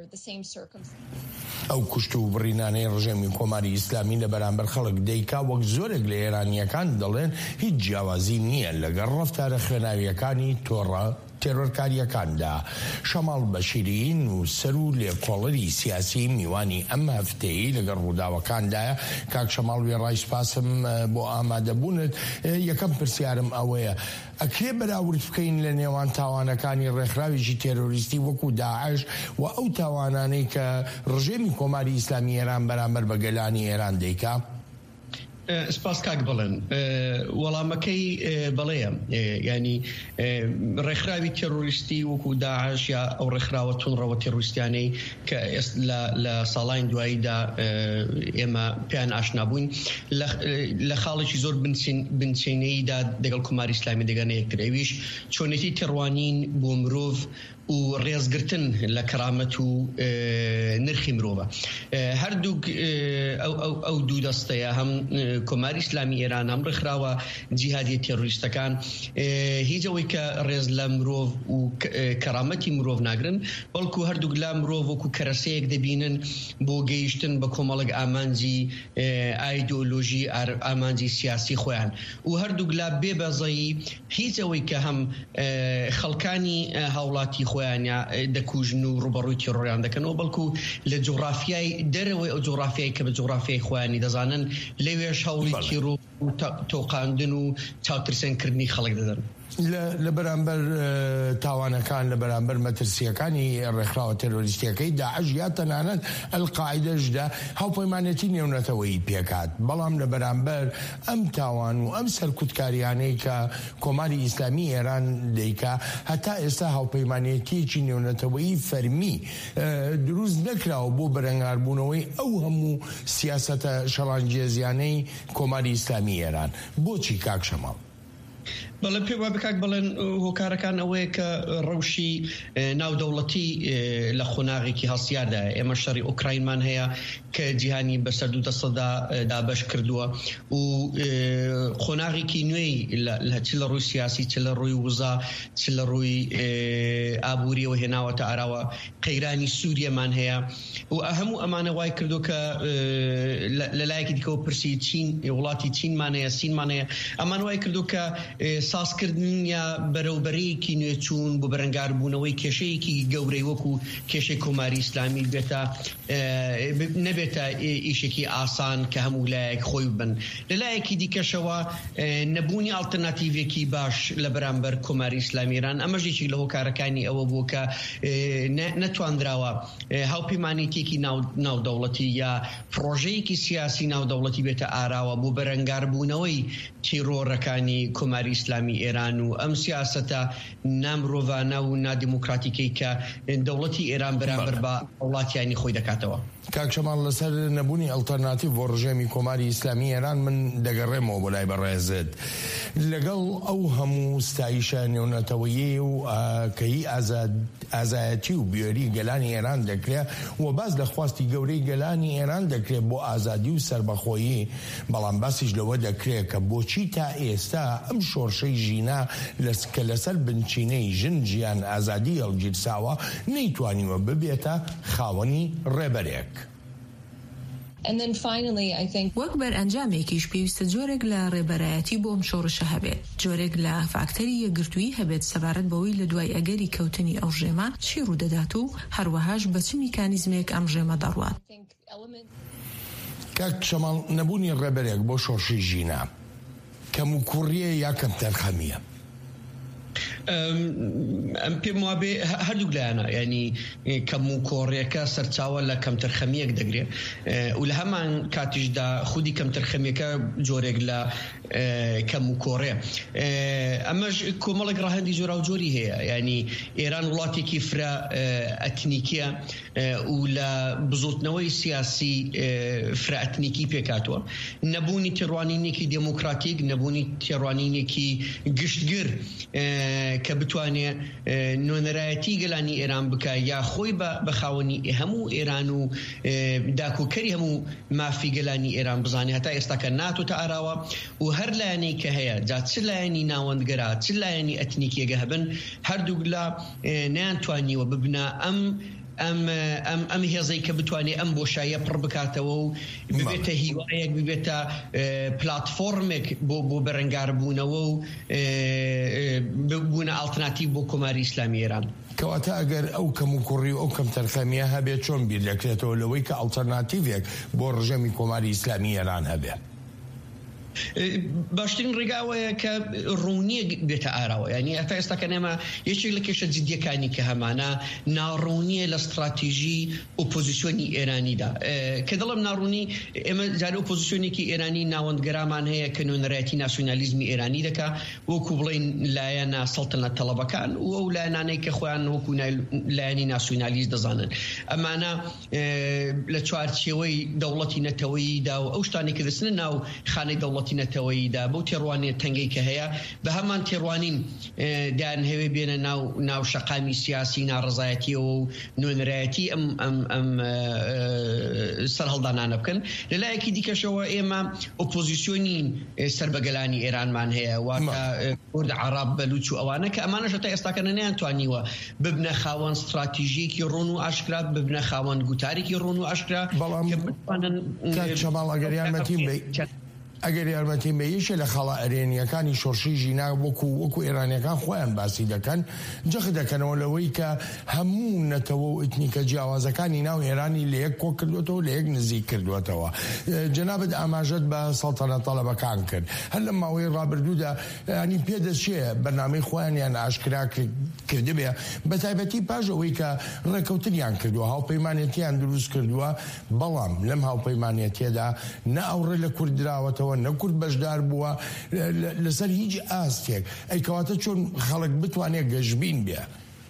ئەو کوشت و بڕینانەی ڕژێمی کۆماری ئیسلامی لە بەرامبەر خەڵک دەیکا وەک زۆرێک لە ئێرانیەکان دەڵێن هیچ جیاوازی نییە لەگەڵ ڕەفتارە خوێناویەکانی تۆڕە تێرۆرکاریەکاندا. شەماڵ بەشیرین و سەر و لێکۆڵەری سیاسی میوانی ئەم هەفتەیە لەگەڵ ڕووداوەکاندایە. کاک شەماڵ وێڕای سپاسم بۆ ئامادەبوونت. یەکەم پرسیارم ئەوەیە، ئەکرێ بەراورد بکەین لە نێوان تاوانەکانی ڕێکخراوێکی تێرۆریستی وەکو داعش و ئەو تاوانانەی کە ڕژێمی کۆماری ئیسلامی ئێران بەرامبەر بە گەلانی ئێران دەیکا؟ سپاس کاک بڵێن وەڵامەکەی بەڵێە، ینی ڕێکخراوی تێرۆریستی وەکو داعش یا ئەو ڕێکخراوە تونڕەوە تێرۆریستیانەی کە لە ساڵین دواییدا ئێمە پێیان ئاشنا بووین لە خاڵێکی زۆر بنچینەییدا دەگەڵ کۆماری ئیسلامی دەگەنە یەکتر. ئەویش چۆنێتی تێڕوانین بۆ مرۆڤ و ڕێزگرتن لە کەرامەت و نرخی مرۆڤە. هەردوو ئەو دوو دەستەیە، هەم کۆماری ئیسلامی ئێران هەم ڕێکخراوە جیهادیە تێرۆریستەکان، هیچ ئەوەی کە ڕێز لە مرۆڤ و کەرامەتی مرۆڤ ناگرن، بەڵکو هەردوو لە مرۆڤ وەکو کەرەسەیەک دەبینن بۆ گەیشتن بە کۆمەڵک ئامانجی ئایدۆلۆژی ئامانجی سیاسی خۆیان و هەردوو لا بێبەزایی هیچ ئەوەی کە هەم خەڵکانی هاوڵاتی خۆیان دەکوژن و ڕوبەڕووی تێرۆریان دەکەنەوە، بەڵکو لە جوغرافیای دەرەوەی ئەو جوغرافیای کە بە جوغرافیای خۆیانی دەزانن لەوێش هەوڵی تیر و تۆقاندن و چاوترسێنکردنی خەڵک دەدەن. لە بەرامبەر تاوانەکان لە بەرامبەر مەترسیەکانی ڕێکخراوە تێرۆریستیەکەی داعش یا تەنانەت ئەلقاعیدەشدا هاوپەیمانەتی نێونەتەوەی پێکات. بەڵام لە بەرامبەر ئەم تاوان و ئەم سەرکوتکاریانەی کە کۆماری ئیسلامی ئێران دەیکا هەتا ئێستا هاوپەیمانەتیەکی نێونەتەوەی فەرمی دروست نەکراوە بۆ بەرەنگاربوونەوەی ئەو هەموو سیاسەتە شەڵانجێزیانەی کۆماری ئیسلامی ئێران. بۆچی کاک شەماڵ؟ بەڵێ پێ وابێ کاک بڵێن هۆکارەکان ئەوەیە کە ڕەوشی ناودەوڵەتی لە خۆناغێکی هەڵسیادا. ئێمە شەڕی ئۆکراینمان هەیە کە جیهانی بەسەر دوو دەسەدا دابەش کردووە و خۆناغێکی نوێی چ لە ڕووی سیاسی، چ لە ڕووی وزا، چ لە ڕووی ئابووریەوە هێناوەتە ئاراوە. قەیرانی سووریەمان هەیە و هەموو ئەمانە وای کردو کە لە لایەکی دیکەوە پرسی چین، وڵاتی چینمان هەیە، سینمان هەیە، ئەمان وای کردو کە سازکردن یا بەرەوبەرەیەکی نوێچوون بۆ بەرەنگاربوونەوەی کێشەیەکی گەورەی وەکو کێشەی کۆماری ئیسلامی بێتە نەبێتە ئیشێکی ئاسان کە هەموو لایەک خۆی بن. لەلایەکی دیکەشەوە نەبوونی ئالتەرناتیڤێکی باش لە بەرامبەر کۆماری ئیسلامی ایران ئەمەژێکی لە هۆکارەکانی ئەوە بوو کە نەتواندراوە هاوپەیمانیتێکی ناودەوڵەتی یا پرۆژەیەکی سیاسی ناودەوڵەتی بێتە ئاراوە بۆ بەرەنگاربوونەوەی تیرۆڕەکانی کۆماری ئیسلامی ئێران و ئەم سیاسەتە نامرۆڤانە و نادیموکراتیکەی کە دەوڵەتی ئێران بەرامبەر بە وڵاتیانی خۆی دەکاتەوە. کاک شەماڵ لەسەر نەبوونی ئەڵتەرناتیڤ بۆ ڕژێمی کۆماری ئیسلامی ئێران من دەگەڕێمەوە بۆ لای بەڕێزت لەگەڵ ئەو هەموو ستایشە نێونەتەوەیی و کەی ئازایەتی و بیۆری گەلانی ئێران دەکرێت و باز لە خواستی گەورەی گەلانی ئێران دەکرێت بۆ ئازادی و سربەخۆیی، بەڵام باسیش لەوە دەکرێت کە بۆچی تا ئێستا ئەم شۆرشەی ژینە کە لەسەر بنچینەی ژن ژیان ئازادی هەڵگیرساوە نەیتوانیوە ببێتە خاوەنی ڕێبەرێک. وەک بەرئەنجامێکیش پێویستە جۆرێک لە ڕێبەرایەتی بۆ ئەم شۆڕشە هەبێت، جۆرێک لە فاکتەری یەکگرتووی هەبێت سەبارەت بەوەی لە دوای ئەگەری کەوتنی ئەو ژێمە چی ڕوودەدات و هەروەهاش بە چ میکانیزمێک ئەم ژێمە دەڕوات. کاک شەماڵ نەبوونی ڕێبەرێک بۆ شۆڕشی ژینە کەم و کوڕیە یا کەم تەرخەمیە؟ ئەم پێم وابێ هەردوو لایەنە، ینی کەم و کۆڕیەکە سەرچاوە لە کەمتەرخەمیەک دەگرێت و لە هەمان کاتیشدا خودی کەمتەرخەمیەکە جۆرێک لە کەم و کۆڕێ. ئەمەش کۆمەڵێک ڕاهەندی جۆرا و جۆری هەیە، ینی ئێران وڵاتێکی فرە ئەتنیکیە و لە بزوتنەوەی سیاسی فرە ئەتنیکی پێکاتوە، نەبوونی تێڕوانینێکی دموکراتیک، نەبوونی تێڕوانینێکی گشتگر کە بتوانێت نوێنەرایەتی گەلانی ئێران بکە یا خۆی بە خاوەنی هەموو ئێران و داکۆکەری هەموو مافی گەلانی ئێران بزانێت هەتا ئێستاکە ناتۆتە ئاراوە و هەر لایەنەی کە هەیە جا چ لایەنی ناوەندگەرا چ لایەنی ئەتنیکیەگە هەبن هەردوو لا نەیانتوانیوە ببنە ئەم ئەم ئەم ئەم هێزەی کە بتوانێت ئەم بۆشاییە پڕ بکاتەوە و ببێتە هیوایەک، ببێتە پلاتفۆرمێک بۆ بۆ بەرەنگاربوونەوە و ببوونە ئالتەرناتیڤ بۆ کۆماری ئیسلامی ئێران. کەواتە ئەگەر ئەو کەم و کوڕی و ئەو کەم تەرخەمیە هەبێت چۆن بیر دەکرێتەوە لەوەی کە ئالتەرناتیڤێک بۆ ڕژێمی کۆماری ئیسلامی ئێران هەبێت؟ باشترین ڕێگاوەیە کە ڕوونیە بێتە ئاراوە، ینی ئەتا ئێستا کە نێمە یەکێک لە کێشە جدیەکانی کە هەمانە ناڕوونیە لە استراتیژی ئۆپۆزیسیۆنی ئێرانیدا. کە دەڵم ناڕوونی ئێمە جارە ئۆپۆزیسیۆنێکی ئێرانی ناوەندگەرامان هەیە کە نوێنەرایەتی ناسیۆنالیزمی ئێرانی دەکا وەکو بڵێن لایەنە سەڵتەنەت تەڵەبەکان و ئەو لایەنانەی کە خۆیان وەکو لایەنی ناسیۆنالیست دەزانن. ئەمانە لە چوارچێوەی دەوڵەتی نەتەوەییدا و ئەو شتانی کە دەچنە ناو خانەی دەوڵەتی نەتەوەییدا بۆ تێڕوانێت تەنگەی کە هەیە بە هەمان تێڕوانین دایان هەوێ بێنە ناو ناو شەقامی سیاسی ناڕزایەتیەوە و نوێنەرایەتی ئەم ئەم ئەم سەرهەڵدانانە بکەن. لەلایەکی دیکەشەوە ئێمە ئۆپۆزیسیۆنی سربەگەلانی ئێرانمان هەیە، واتە کورد عەراب بەلوچ و ئەوانە کە ئەمانەش هەتا ئێستاکە نەیانتوانیوە ببنە خاوەن استراتیژیەکی ڕۆن و ئاشکرا، ببنە خاوەن گوتارێکی ڕۆن و ئاشکرا. بەڵام شەماڵ ئەگەر یارمەتیم بێ ئەگەر یارمەتیم بە یەشە لە خەڵا ئەرێنیەکانی شۆڕشی ژینا وەکو وەکو ئێرانیەکان خۆیان باسی دەکەن، جەخ دەکەنەوە لەوەی کە هەموو نەتەوە و ئەتنیکە جیاوازەکانی ناو ئێرانی لە یەک کۆ کردوێتەوە لە یەک نزیک کردوێتەوە. جەنابەت ئاماژەت بە سەڵتەنەت تەڵەبەکان کرد، هەر لە ماوەی ڕابردوودا ینی پێدەچێت بەرنامەی خۆیانیان ئاشکرا کردبێ، بە تایبەتی پاش ئەوەی کە ڕێکەوتنیان کردووە هاوپەیمانێتیان دروست کردووە، بەڵام لەم هاوپەیمانێتیەدا نە ئەوڕێ لە کوردراوەتەوە نەکورد بەشدار بووە لەسەر هیچ ئاستێک. ئەیکەواتە چۆن خەڵک بتوانێت گەشبین بێ؟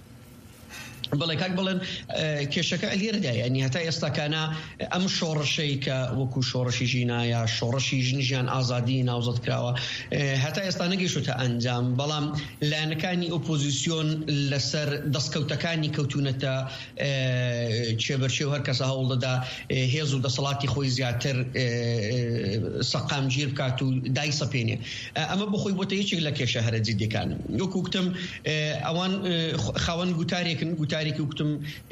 بەڵێ کاک بڵێن کێشەکە ئەلێرەدا، ینی هەتا ئێستاکانە ئەم شۆڕشەی کە وەکو شۆڕشی ژینایە شۆڕشی ژنیژیان ئازادی ناوزەت کراوە هەتا ئێستا نەگەیشتە ئەنجام، بەڵام لایەنەکانی ئۆپۆزیسیۆن لەسەر دەستکەوتەکانی کەوتونەتە چێبەرچێ و هەر کەسە هەوڵ دەدا هێز و دەسەڵاتی خۆی زیاتر سەقامگیر بکات و دایسەپێنێ. ئەمە بخۆی بۆتە یەکێک لە کێشە هەرە جدیەکان. وەکو گوتم ئەوان خاوەن گوتارێکن، گوتار گوتارێکی وکتم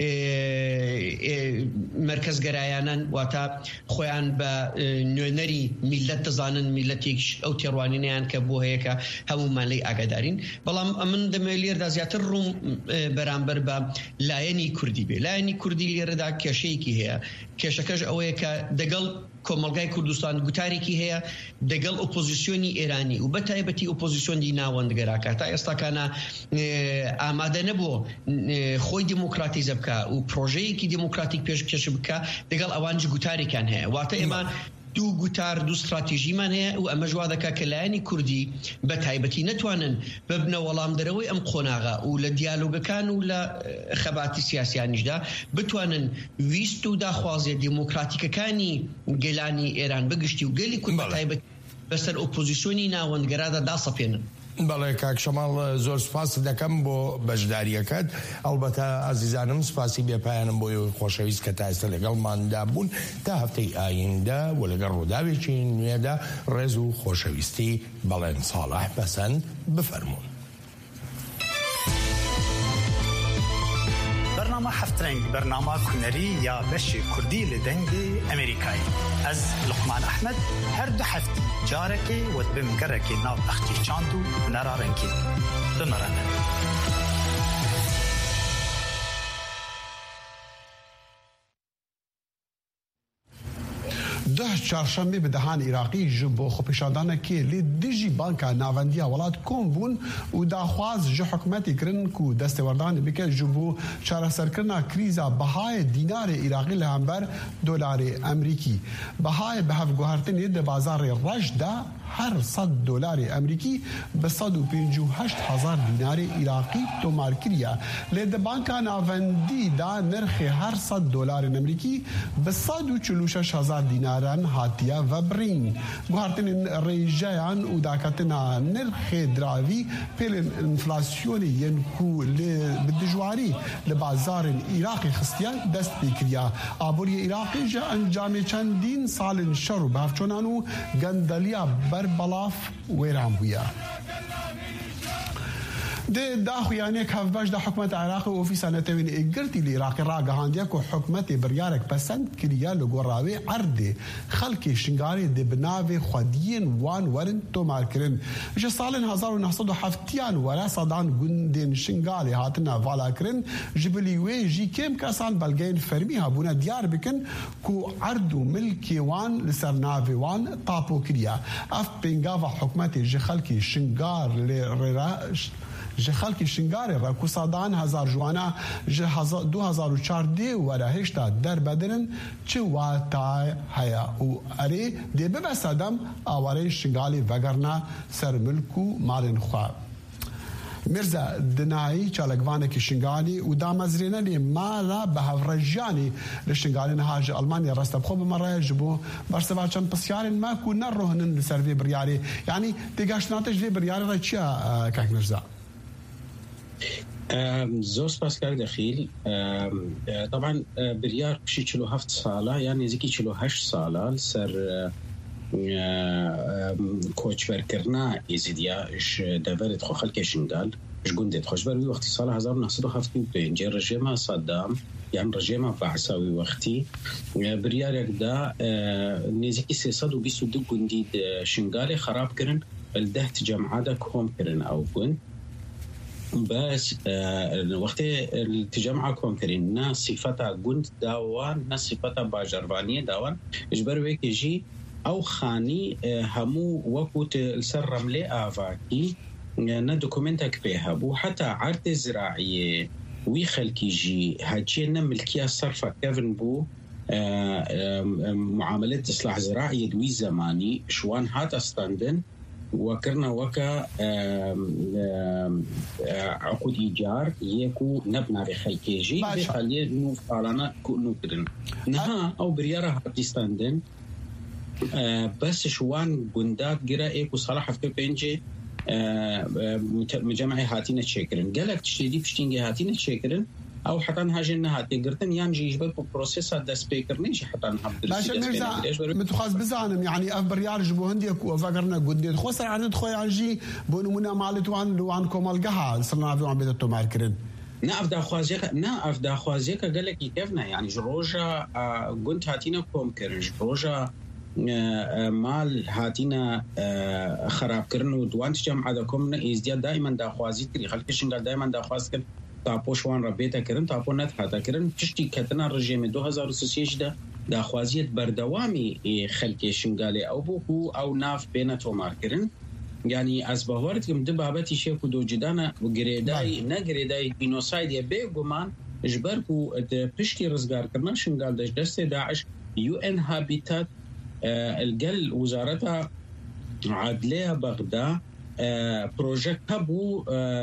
مرکز گەرایانن واتە خۆیان بە نوێنەری میلەت دەزانن میلەتێکیش ئەو تێڕوانینیان کە بۆ هەیە کە هەمومان لێی ئاگادارین بەڵام من دەمەوێت لێرەدا زیاتر ڕووم بەرامبەر بە لایەنی کوردی بێ لایەنی کوردی لێرەدا کێشەیەکی هەیە کێشەکەش ئەوەیە کە دەگەڵ کۆمەلگای کوردستان گوتارێکی هەیە دەگەڵ ئۆپۆزیسیۆنی ئێرانی و بەتایبەتی ئۆپۆزیسیۆنی ناوەندگەراکە تا ئێستاکانە ئامادە نەبووە خۆی دیموکراتیزە بکە و پرۆژەیەکی دیموکراتیک پێشکەش بکە دەگەڵ ئەوانج گوتارێکیان هەیە واتە ئێمە دوو گوتار دوو استراتیژیمان هەیە و ئەمە ژوا دەکا کە لایەنی کوردی بە تایبەتی نەتوانن ببنە وەڵام دەرەوەی ئەم قۆناغا و لە دیالۆگەکان و لە خەباتی سیاسیانیشدا بتوانن ویست و داخوازیە دیموکراتیکەکانی گەلانی ئێران بگشتی و گەلی کورد بە تایبەتی بەسەر ئۆپۆزیسیۆنی ناوەندگەرادا داسەپێنن. بەڵێ کاک شەماڵ زۆر سپاس دەکەم بۆ بەشداریەکەت ئەلبەتە ئازیزانم سپاسی بێپایانم بۆ خۆشەویست کە تا ئێستا لەگەڵماندا بوون تا هەفتەی ئایندە و لەگەڵ ڕووداوێکی نوێدا ڕێز و خۆشەویستی بەڵێن ساڵح بەسەند بفەرمونون. برنامه هفترنگ برنامه کنری یا بشی کردی لدنگی امریکایی از لقمان احمد هر دو هفته جارکی و بمگرکی ناو اختی چاندو نرارنکی بمرنه ده چهارشنبه به دهان عراقی جبو خۆپیشاندانە کێ لێ دژی بانکا ناوەندیە وڵات کۆم بوون و داخواز ji حکومەتی kirin ku destêwerdانê bike ji bo çareserkirina krîza bihayê dînarê Iraqî li hember dolarê Emerîkî. Bihayê bi hevguhertinê di bazarê reş de her sed dolarê Emerîkî bi sed û pêncî û heşt hezar dînarê Iraqî tomarkiriye. Lê di banka navendî da nirxê her sed dolarên Emerîkî bi sed û çil û şeş hezar dînaran hatiye vebrîn. Guhertinên rêjeyan û daketina nirxê diravî pêlên enflasyonê yên ku lê bi dijwarî li bazarên Iraqê xistiye dest pê kiriye. Aboriyê Iraqê ji encamê çendîn salên şer û bevçonan û gendeliya berbalaf wêran bûye. د داخویانێک هەفبەش دا حکومەت عێراق و ئۆفیسا نەتەوێت ئێگرتی لە عێراقی ڕاگەهاندیە و حکومەتێ بڕیارێک پەسەند کردیە لە گۆڕاوێ عەردێ خەڵکی شنگارێ دێ بناوێ خودیên wan werin tomarkirin. Ji salên hezar û neh sed û heftiyan were sedan gundên şingalê hatine valakirin ji bilî wê jî kêm kesan belgeyên fermî hebûne diyar bikin ku erd û milkê wan li ser navê wan tapo kiriye. Ev pêngava حکومەtê ji xelkî şingar lê rêra ji xelkî şingarê re ku sedan hezar ciwana ji du hezar û çardê were hêşta derbedirin çi wata heye û erê dê bibe sedem awareyên şingalê vegerna ser milk û malên xwe. Mirza dinayî çalekvanekî şingalî û damezrênenê mala bi hevrejiyanê li şingalê niha ji Almanya rastebxwe bimere ji bo bersiva çend pisyarên me ku nerohinin li ser vê biryarê. Yanî têgeştinate ji vê biryarê re çi ye kak Mirza؟ زۆر سپاسکار دەخیل طبعا بریار پشی چل و هەفت ساڵە یان نزیکی چل و هەشت ساڵە سەر کۆچبەرکردنا ئێزیدیا دەڤەرێت خۆ خەڵکێ شنگال ش گوندێت خۆشبەروی وەختی ساڵ هەزار و نە سەد و هەفتاد و پێنج ڕژێما سەدام یان ڕژێما بەعساوی وەختی بریارێکدا نزیکی سێ سەد و بیست و دوو گوندی شنگالێ خراپکردن دە تجەمعادا کۆمکردن ئەو گوند بس وقتی التجمع کۆمکردن نه صفتا گوند داوان نه صفتا باجروانی داوان اجبر وی جی او خانی همو وقت السر رمله آواکی نه دوکومنتک به هبو حتی عرض زراعی وی خلکی جی هجی نه ملکیه صرفه کفن بو معاملات اصلاح زراعي دوي زماني شوان هات استندن وكرنا وكا عقود إيجار يكو نبنا بخلكيجي بخليه نو فعلنا نو كرن نها أو بريارة هاتيستاندن بس شوان قندات جرا إيكو صراحة في بينجي مجمعي هاتينا تشكرن قالك تشتري بشتينجي هاتينا تشكرن او حتى هاجن هاتي قرتن يام جيج بالبروسيس هذا سبيكر نيش حتى نحب باش متخاز بزانم يعني اف بريار جبو هندي كو فاكرنا قد خسر عدد خويا جي بونمنا مالت وان لو عنكم القها صرنا في عم بيتو ماركرين نا اف داخوازيك نا اف داخوازيك قال لك كيفنا يعني جروجا قلت هاتينا كوم كرن جروجا مال هاتينا خراب كرن ودوانت جمع هذاكم ازدياد دائما داخوازي كري خلكشن قال دائما داخواز كرن تابوش وان ربيتا كرن تابو نت هذا كرن تشتي كتنا رجيم دو هزار وستة ده داخوازيت بردوامي خلكشن قال او بوكو او ناف بين تومار كرن يعني از باورت كم دبابتي شيكو دو جدانا وغريداي نغريداي جينوسايد يبي غمان جبركو بشتي رزقار كرنا شنقال داش دست داعش يو ان هابيتات القل وزارتها عدليها بغداد بروجكت بو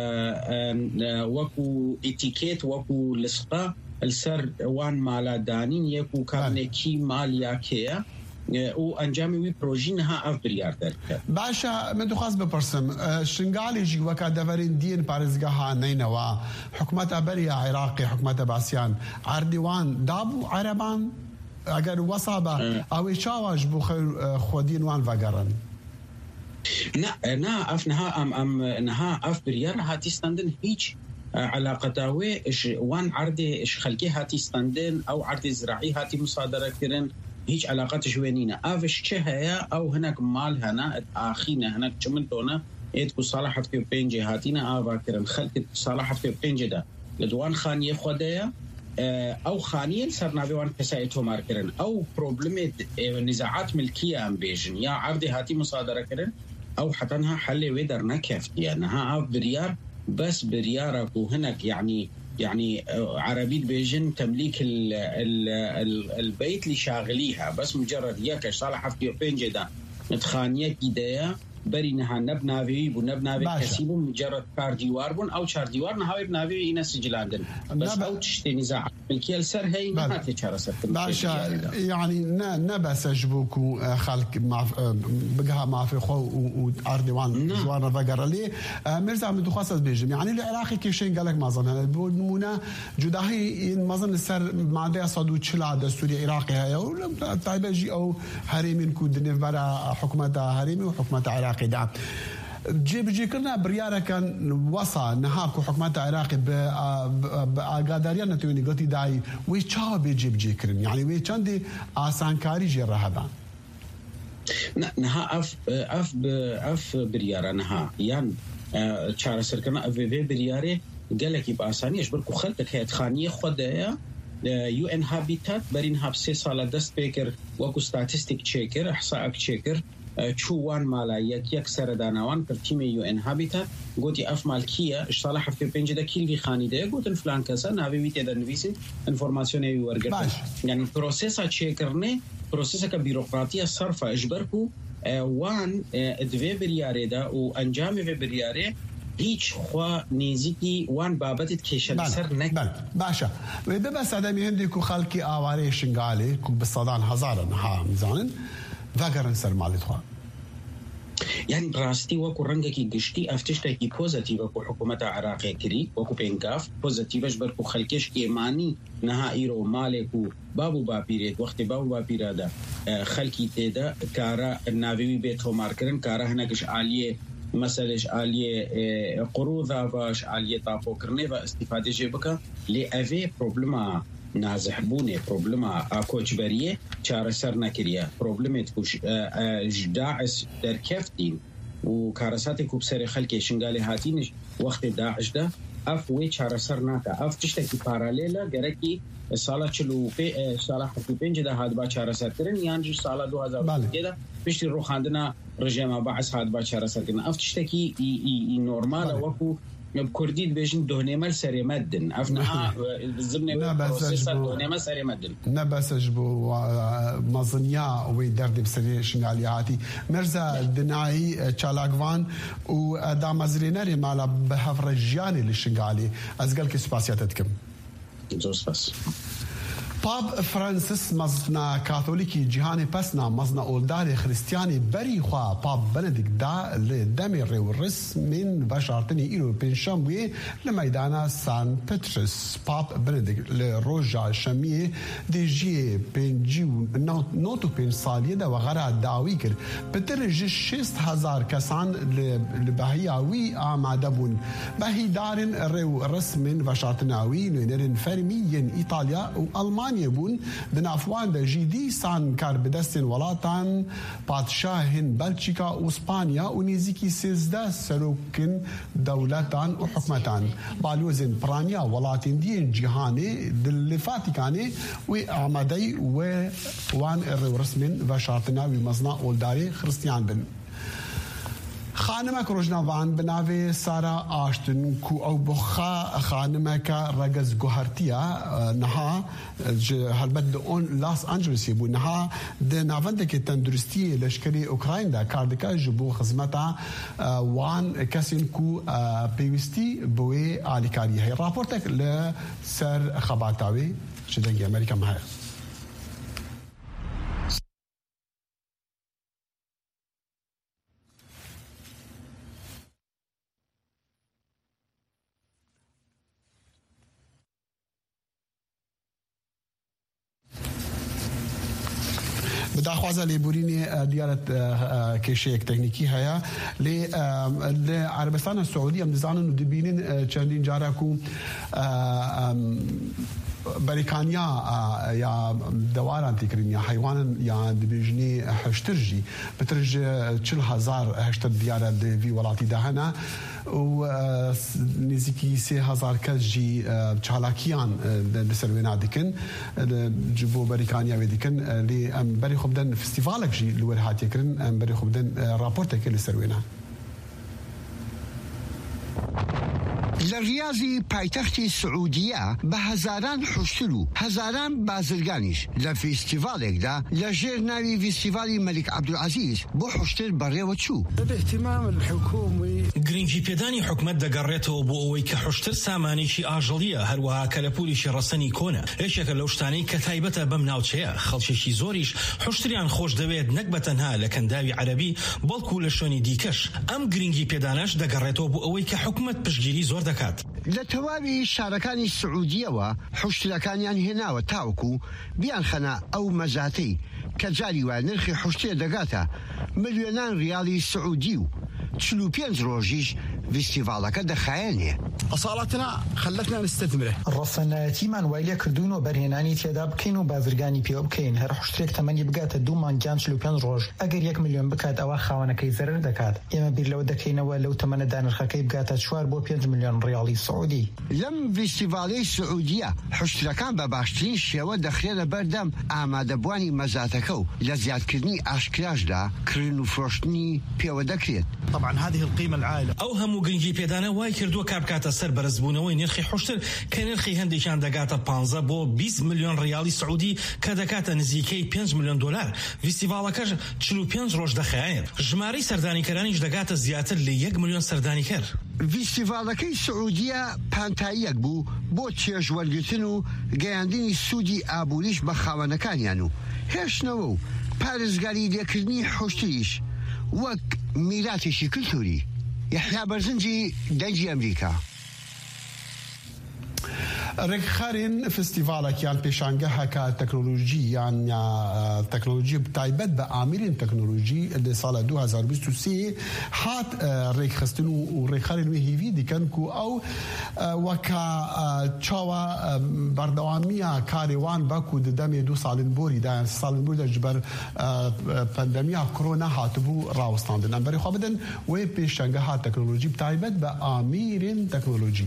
وكو اتيكيت وكو لسقا السر وان مالا دانين يكو كارنيكي ماليا كيا و انجامي وی پروژه نها اف بریار در باشا من دخواست بپرسم شنگالی جی وکا دورین دین پارزگاه نینوا حکومت بریا عراقی حکومت باسیان عردوان دابو عربان اگر وصابه او چاواج بو خودین وان وگرن نا نا اف نها ام ام نها اف بریار هاتی ستاندن هیچ علاقتاوي وان عردي اش خلقي هاتي ستاندن او عردي زراعي هاتي مصادره كرن هيج علاقات شوينينا افش چهيا او هناك مال هنا اخينا هناك چمنتونا ايتكو صالحت في بينجي هاتينا افا كرن خلق صالحت في بينجي ده لدوان خانيه خدايا او خانيه صرنا بيوان كسايتو ماركرن او بروبلم نزاعات ملكيه ام بيجن يا عردي هاتي مصادره كرن او حتنها حل ويدرنا كيفتي انها اف بريار بس بريارك وهناك يعني يعني عربية بيجن تمليك ال ال ال البيت اللي شاغليها بس مجرد ياك صالح في بينجي دا نتخانية كده برينها نبنا في ونبنا في كسيبو مجرد كار ديوار بون او شار ديوار نهاوي بنا في ينا سجلاندن بس او تشتي نزاع الكيل سر هي ما تشار سر باشا يعني نبس جبوكو خلق مع بقها ما في خو واردوان جوانا فقر لي مرزا من دخواص بيجم يعني العراقي كيشين قالك ما ظن بودمونا جداهي ما ظن السر معدي صدو تشلا دستوري عراقي هاي طيبه او هريمين كود برا حكومه هريمي وحكومه عراقي دا جيب جي كنا بريارة كان وصا نهاكو حكومات عراقي بقادريان نتويني قلتي داي وي چاو بيجيب جي كرن يعني وي چاندي آسان كاري جي رهبان نها اف اف اف بريارة نها يان چارة سركنا اف في بريارة قالكي بآسانيش بركو خلتك هيت خانية خدايا يو ان هابيتات برين هاب سي سالة دست بيكر وكو ستاتستيك تشيكر احصاءك تشيكر چوان مالا یک یک سردانوان پر تیم یو ان هابیتات گوتی اف مالکیه اشتاله في پنج ده کیل وی خانیده گوتن فلان کسا ناوی ویت ده نویسین انفورماسیون وی ورگرد یعنی پروسیسا چه کرنه پروسیسا که بیروقراطیه صرفه اجبرکو وان دوی بریاره ده و انجام وی بریاره هیچ خوا نزیکی وان بابتت کشل سر نک بله باشا ببس ادمی هندی کو خلقی آواره شنگالی کو بصدان هزارن ها مزانن وگرن سر مالت خواه يعني راستي وكو رنگكي گشتي افتشتكي بوزيتيف وكو حكومة عراقية كري وكو بينكاف بوزيتيف اجبركو خلكش كيماني نها ايرو مالكو بابو بابيريت وقت بابو بابيرا دا خلكي تيدا كارا الناوي بيتو ماركرن كارا هناكش آلية مسألة آلية قروضة باش آلية طافو كرنيفا استفادة جيبكا لأفي بروبلما نازح بونه بروبلما اكوچبریه چاره سر نکریه پروبلمت کوش داعش در کفتین و کارسات کوب سر خلک شنگال هاتینش وقت داعش ده اف وی چاره سر ناکا اف تشتکی پارالیلا گرکی سالا چلو په سالا حتی پنج ده هاد با چاره سر کرن یانج سالا دو هزار ده پشتی رو خاندنا رژیم بعث هاد با چاره سر کرن اف تشتکی ای ای نورمال وکو بكرديد بيجن دهنيمال سري مدن افنها بالضمن بروسيس دهنيمال سري مدن نبس جبو مظنيا ويدرد بسري شنالياتي مرزا دناي تشالاغوان ودامزرينري مالا بهفرجياني للشنغالي ازقل كي سباسياتتكم جوز بس پاپ فرانسیس مزنا کاتولیکی جیهانی پسنا مزنا اولدار خریستیانی بری خوا پاپ بندیک دا لدمی ریورس من بشارتنی ایرو پنجشنبه لمیدان سان پترس پاپ بندیک لروجا شمیه دیجی پنجی نوتو پنج سالیه دا وغیره دعوی کرد بترج شست هزار کسان لبهیاوی آماده بون بهی دارن ریورس من بشارتناوی نوینرن فرمین ایتالیا و ألمانيا بون بنافوان دا جدي سان كار بدستن ولاتان بادشاهن بلجيكا واسبانيا ونيزيكي سيزدا سلوكن دولتان وحكمتان بالوزن برانيا ولاتن دين جهاني دل فاتيكاني وعمدي ووان الرسمن وشارتنا ومزنا اولداري خريستيان بن خانمك روجناوان بناوي سارا آشتن كو أو بخا خانمك رجز جوهرتيا نها هالبد اون لاس أنجلس يبو نها ده نافندك تندرستي لشكري أوكرين دا كاردكا جبو خدمتها وان كاسين كو بيوستي بوي عليكاري هي رابورتك لسر خباتاوي شدنجي أمريكا معايا بداخوازه لبوريني ديارة كيشيك تكنيكي هيا لعربستان السعودية مدزانن ودبينين چندين جاراكو بريكانيا يا دواران تكرين يا حيوان يا دبيجني حشترجي بترج چل هزار هشتر ديارة في ولاتي دهنا ونزيكي سي هزار كجي چالاكيان بسروينا دكن جبو بريكانيا ودكن لي ام بري خبدن فستيفالك جي لور هات يكرن ام بري خبدن رابورتك لسروينا لرياضي بايتختي السعودية بهزاران حشتلو هزاران بازرگانيش لفستيفالك دا لجير ناوي فستيفالي ملك عبد العزيز بو حشتل بري وتشو باهتمام الحكومي گرنگی پێدانی حکومت دەگەڕێتەوە بۆ ئەوەی کە حشتر سامانێکی ئاژەڵیە هەروەها کەلەپولیشی ڕەسەنی کۆنە یەکێکە لەو شتانەی کە تایبەتە بەم ناوچەیە خەڵکێکی زۆریش حشتریان خۆش دەوێت نەک بەتەنها لە کەنداوی عەرەبی بەڵکو لە شوێنی دیکەش ئەم گرنگی پێدانەش دەگەڕێتەوە بۆ ئەوەی کە حکومت پشتگیری زۆر دەکات لە تەواوی شارەکانی سعودیەوە حشتەکانیان هێناوە تاوەکو بیان خەنا ئەو مەزاتەی کە جاری وای نرخی حشتێ دەگاتە ملیۆنان ریالی سعودی و چل و پێنج ڕۆژیش فستیڤالەکە دەخایەنێ أصالتنا خلتنا نستثمره ڕەسەنایەتیمان وای لێ کردوون و بەرهێنانی تێدا بکەین و بازرگانی پێوە بکەین هەر حشتێک تەمەنی بگاتە دوو مانگیان چل و پێنج ڕۆژ ئەگەر یەک ملیۆن بکات ئەوە خاوەنەکەی زەرر دەکات ئێمە بیر لەوە دەکەینەوە لەو تەمەنەدا نرخەکەی بگاتە چوار بۆ پێنج ملیۆن ڕیاڵی سعودی لەم فستیڤالەی سعودیە حشتەکان بە باشترین شێوە دەخرێنە بەردەم ئامادەبوانی مەزاتەکە و لە زیادکردنی ئاشکراشدا کڕین و فرۆشتنی پێوە دەکرێت طبعا هذه القيمة العائلة أو هم گرنگی پێدانە وای کردووە کاربکاتە سەر بەرزبوونەوەی نرخی حشتر کە نرخی هەندێکیان دەگاتە پانزە بۆ بیست ملیۆن ڕیاڵی سعودی کە دەکاتە نزیکەی پێنج ملیۆن دۆلار فستیڤالەکەش چل و پێنج ڕۆژ دەخایێن ژمارەی سەردانیکەرانیش دەگاتە زیاتر لە یەک ملیۆن سەردانیکەر فستیڤالەکەی سعودیە پانتاییەک بوو بۆ چێژوەرگرتن و گەیاندنی سوودی ئابووریش بە خاوەنەکانیان و هێشتنەوە و پارێزگاری لێکردنی حشتریش وەک میراتێکی کلتوری یحیا بەرزنجی دەنگی ئەمریکا ڕێکخەرین فستیڤالێکیان پێشانگەهەکە تەکنۆلۆژی یان تەکنۆلۆژی تایبەت بە ئامرین تەکنۆلۆژی لە ساڵە دوو هەزار و بیست و سێ هات ڕێکخستن و ڕێکخەرین وێ هیوی دیکەن و ئەو وەکە چاوە بەردەوامیە کارێوان بەکو دەمێ دوو ساڵین بۆریدا ساڵین بۆریدا ژبەر پەندەمیا کۆرۆنا هاتبوو ڕاوەستاندن ئەم بەرەخوا بدەن وێ پێشانگەها تەکنۆلۆژی تایبەت بە ئامرین تەکنۆلۆژی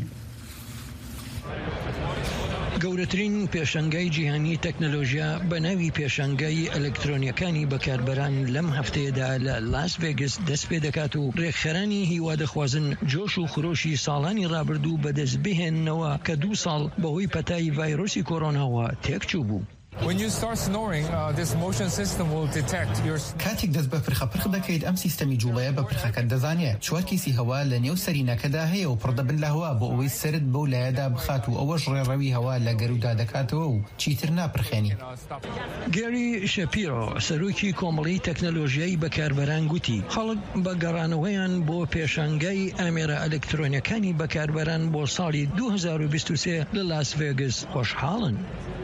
گەورەترین پێشەنگای جیهانی تەکنۆلۆژیا بە ناوی پێشەنگای ئەلکترۆنیەکانی بەکاربەران لەم هەفتەیەدا لە لاس ڤێگس دەست پێ دەکات و ڕێکخەرانی هیوا دەخوازن جۆش و خرۆشی ساڵانی ڕابردوو بەدەست بهێننەوە کە دوو ساڵ بەهۆی پەتای ڤایرۆسی کۆڕۆناوە تێکچوو بوو. کاتێک دەست بە پرخە پرخ دەکەیت ئەم سیستەمی جوڵەیە بە پرخەکەت دەزانێت چوارکیسی هەوا لە نێو سەرینەکەدا هەیە و پڕدەبن لە هەوا بۆ ئەوەی سرت بەو لایەدا بخات و ئەوەش ڕێڕەوی هەوا لە گەرودا دەکاتەوە و چیتر ناپرخێنی. گێری شەپیرۆ سەرۆکی کۆمەڵی تەکنەلۆژیای بەکاربەران گوتی خەڵک بە گەڕانەوەیان بۆ پێشانگای ئامێرە ئەلکترۆنیەکانی بەکاربەران بۆ ساڵی دوو هەزار و بیست و سێ لە لاس ڤێگس خۆشحاڵن.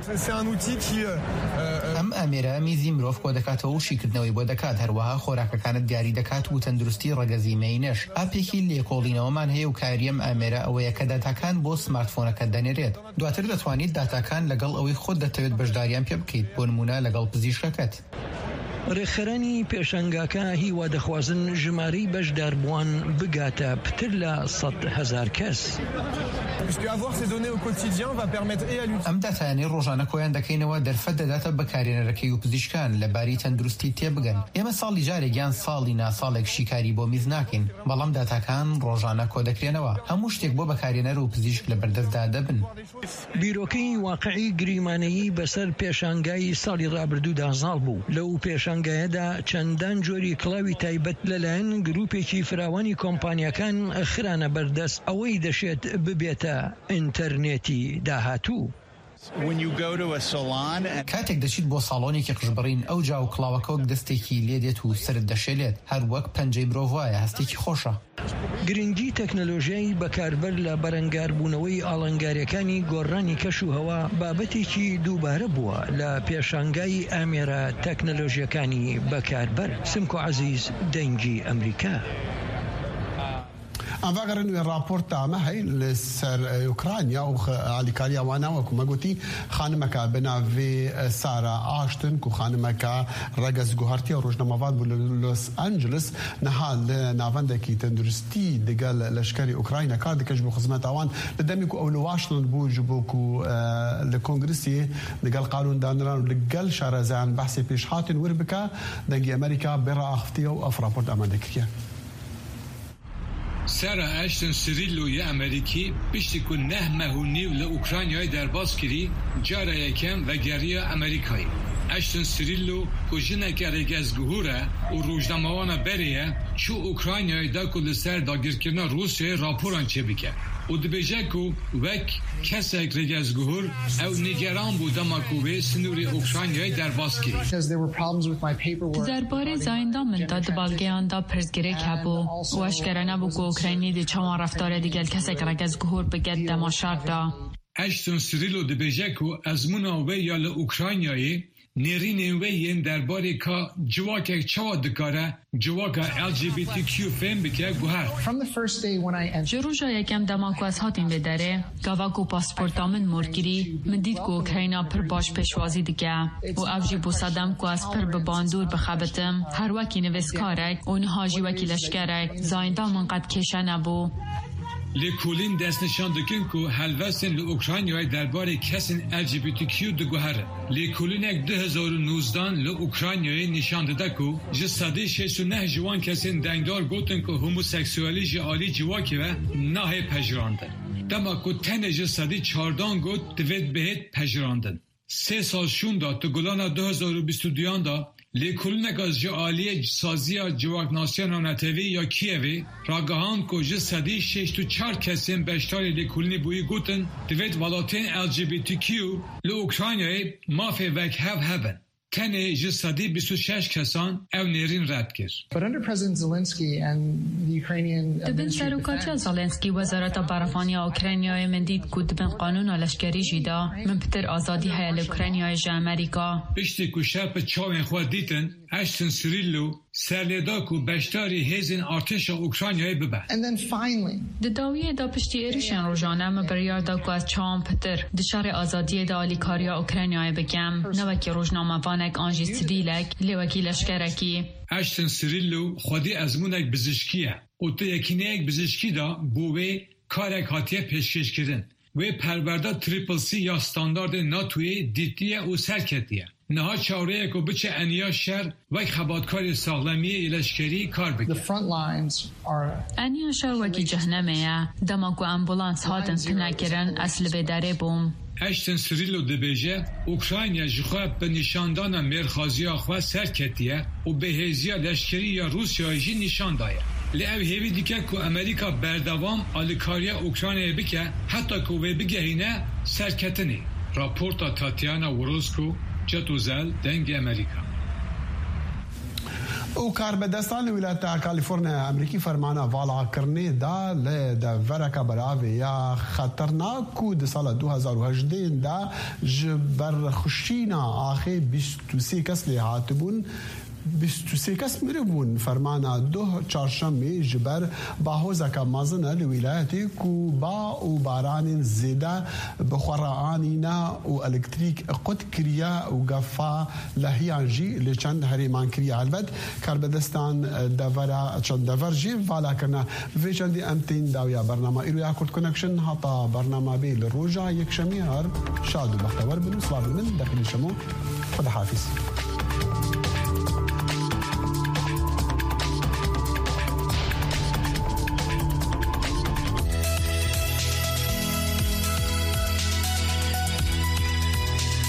ئەم ئامێرە میزی مرۆڤ کۆ دەکاتەوە و شیکردنەوەی بۆ دەکات، هەروەها خۆراکەکانت دیاری دەکات و تەندروستی ڕەگەزیمەینەش. ئاپێکی لێکۆڵینەوەمان هەیە و کاریەم ئامێرە ئەوەیە کە داتاکان بۆ سمارتفۆنەکەت دەنێرێت. دواتر دەتوانیت داتاکان لەگەڵ ئەوەی خۆت دەتەوێت بەشداریان پێ بکەیت، بۆ نمونە لەگەڵ پزیشکەکەت. ڕێکخەرانی پێشەنگاکە هیوا دەخوازن ژمارەی بەشداربووان بگاتە پتر لە سەد هەزار کەس. ئەم داتایانەی ڕۆژانە کۆیان دەکەینەوە دەرفەت دەداتە بەکارێنەرەکەی و پزیشکان لەباری تەندروستی تێبگەن. ئێمە ساڵی جارێکیان ساڵی ناساڵێک شیکاری بۆ میز ناکەین، بەڵام داتاکان ڕۆژانە کۆ دەکرێنەوە، هەموو شتێک بۆ بەکارێنەر و پزیشک لە بەردەستدا دەبن. بیرۆکەی واقعی گریمانەیی بەسەر پێشانگای ساڵی ڕابردوودا زاڵ بوو. لەو پێشانگایەدا چەندان جۆری کڵاوی تایبەت لەلایەن گروپێکی فراوانی کۆمپانیەکان خرانە بەردەست ئەوەی دەشێت ببێتە ئینتەرنێتی داهاتوو. کاتێک دەچیت بۆ ساڵۆنێکی قژبڕین ئەو جا و کڵاوەکەوەک دەستێکی لێ دێت و سرت دەشێلێت، هەر وەک پەنجەی مرۆڤ وایە، هەستێکی خۆشە. گرنگی تەکنەلۆژیای بەکاربەر لە بەرەنگاربوونەوەی ئاڵنگاریەکانی گۆڕانی کەش و هەوا بابەتێکی دووبارە بووە لە پێشانگای ئامێرە تەکنەلۆژیەکانی بەکاربەر. سمکۆ عەزیز، دەنگی ئەمریکا. ئەڤگەرن وێ راپۆرت ئەمە هەی لەسەر ئوکرانیا و علیکاریا واناوەکو مەگوتی خانمەکە بناوێ سارا ئاشتن و خانمەکە ڕەگەز گوهارتیە ڕۆژنەمەوات بوو لە لۆس ئەنجلس نەها لە ناوەندێکی تەندروستی دەگەل لەشکری ئوکراینە کار دەکەش بۆ خزمەت ئەوان لە دەمێک و ئەو لە واشنتن بوو ji بۆکو لە کۆنگرسی لەگەڵ قانوندانران و لەگەڵ شارەزایان بەحسی پێشهاتن ور بکە دەنگی ئەمریکا بێڕە ئاختیە و ئەف راپۆرت ئامادەکردە. سارا اشتن سریلوی امریکی پشتی که نه مهونی و لأوکرانیای درباز کری جاره یکم و گریه امریکایی. اشتن سریلو که جنک ارگز گهوره و روزنامه‌وان بریه چو اوکرانیای دا که لسر داگیر کرنا روسیه راپوران چه بکه. و دبیجه که وک کسک رگز گهور او نگران بود اما که سنوری اوکرانیای درباز کری. درباره زایندان من دا دبالگیان دا پرزگیره که بو و اشکره نبو که اوکراینی دی چوان رفتاره دیگل کسک رگز گهور بگد دماشاک دا. اشتون سریلو دبیجه که از مناوه یا لأوکرانیایی نرین وین درباره که جواک چوا دکاره جواک ال جی بی تی کیو فهم بکه گوهر. جروجا یکم دماغو از هاتین بداره گاواکو پاسپورتا من مرگیری من دید که اوکراینا پر باش پیشوازی دیگه و افجی بوسادم که از پر بباندور بخبتم هر وکی نویس کارک و نهاجی وکی لشکرک زاینده من قد کشه نبو. لیکولین دست نشان دکن که هلوستن لأوکرانیای درباره کسین ال جی بی تی کیو دگوهره. لیکولین اک دو هزار و نوزده لأوکرانیای نشان داده که جسادی شش و نه جوان کسین دنگدار گوتن که هوموسکسوالی جالی جواکی و نه پجراندن. دما که تن جسادی چاردان گوت دوید بهت پجراندن. سه سال شون داد تو گلان دو هزار و بیست و دویان دا لیکولینک از جالی سازی جواک ناسیون نتوی یا کیوی راگهان که جسدی شش تو چار کسیم بشتار لیکولینی بوی گوتن دوید ولاتین ال جی بی تی کیو لأوکرانیای مافی وک هف هفن. تنه جسدی بیست و شش کسان او نیرین رد کرد. دبن سروکاتیا زالنسکی وزارت برافانی اوکراینیای من دید که دبن قانون لشکری جیدا من پتر آزادی های اوکراینیای جا امریکا. پشتی که شرپ چاوین خود دیتن اشتن سریلو سرلیدا که بشتاری هزین ارتش اوکراینیای ببه. دداویه دا پشتی ایریشن روزانه مبریار دا که از چاوان پتر دشار آزادی دا آلیکاریا اوکراینیای بگم نوکی روزنامه وانک آنجی سیویلک لیوکی لشکرکی. اشتن سریلو خودی ازمونک بزشکیه و تا یکینه یک بزشکی دا بوه کارک هاتیه پیشکش کردن و پرورده تریپل سی یا ستاندارد ناتوی دیتیه و سرکتیه. نها چاره کو بچه انیا شر و خباتکاری ساغلمی لشکری کار بکنه. انیا شر وکی جهنمه دما کو امبولانس هاتن پنکرن اصل بداره بوم. هشتن سریلو دبیجه اوکراینیا جخوا به نشاندان مرخازی آخوا سرکتیه و به هزیا لشکری یا روسیا جی نشان دایه لی او هیوی دیگه که امریکا بردوام آلیکاریا اوکراینیا بکه حتی که وی بگهینه سرکتنی. راپورتا تاتیانا وروزکو جتوزل دنگ امریکا. او کاربدستان ولایت کالیفرنیا امریکی فرمانه والا کرنه دا ل د ورکا براوی یا خطرناک د سال دو هزار و هجده دا جبر خشینا آخه بیست و سه کس لی هاتبون بیست و سه کس مربون فرمانا دو چهارشنبه جبر باهوزا کا مازنه لولایتی کو با و باران زیده بخورانینا و الکتریک قد کریا و گفا لهیانجی لچند هریمان کریا البته کاربدستان دورا چند دورجی والا کرنا و چند امتین داویا برنامه ایرویا کورت کنکشن حتا برنامه بی لروجا یک شمیار شاد و بختور بنو سلام من داخل شمو خدا حافظ.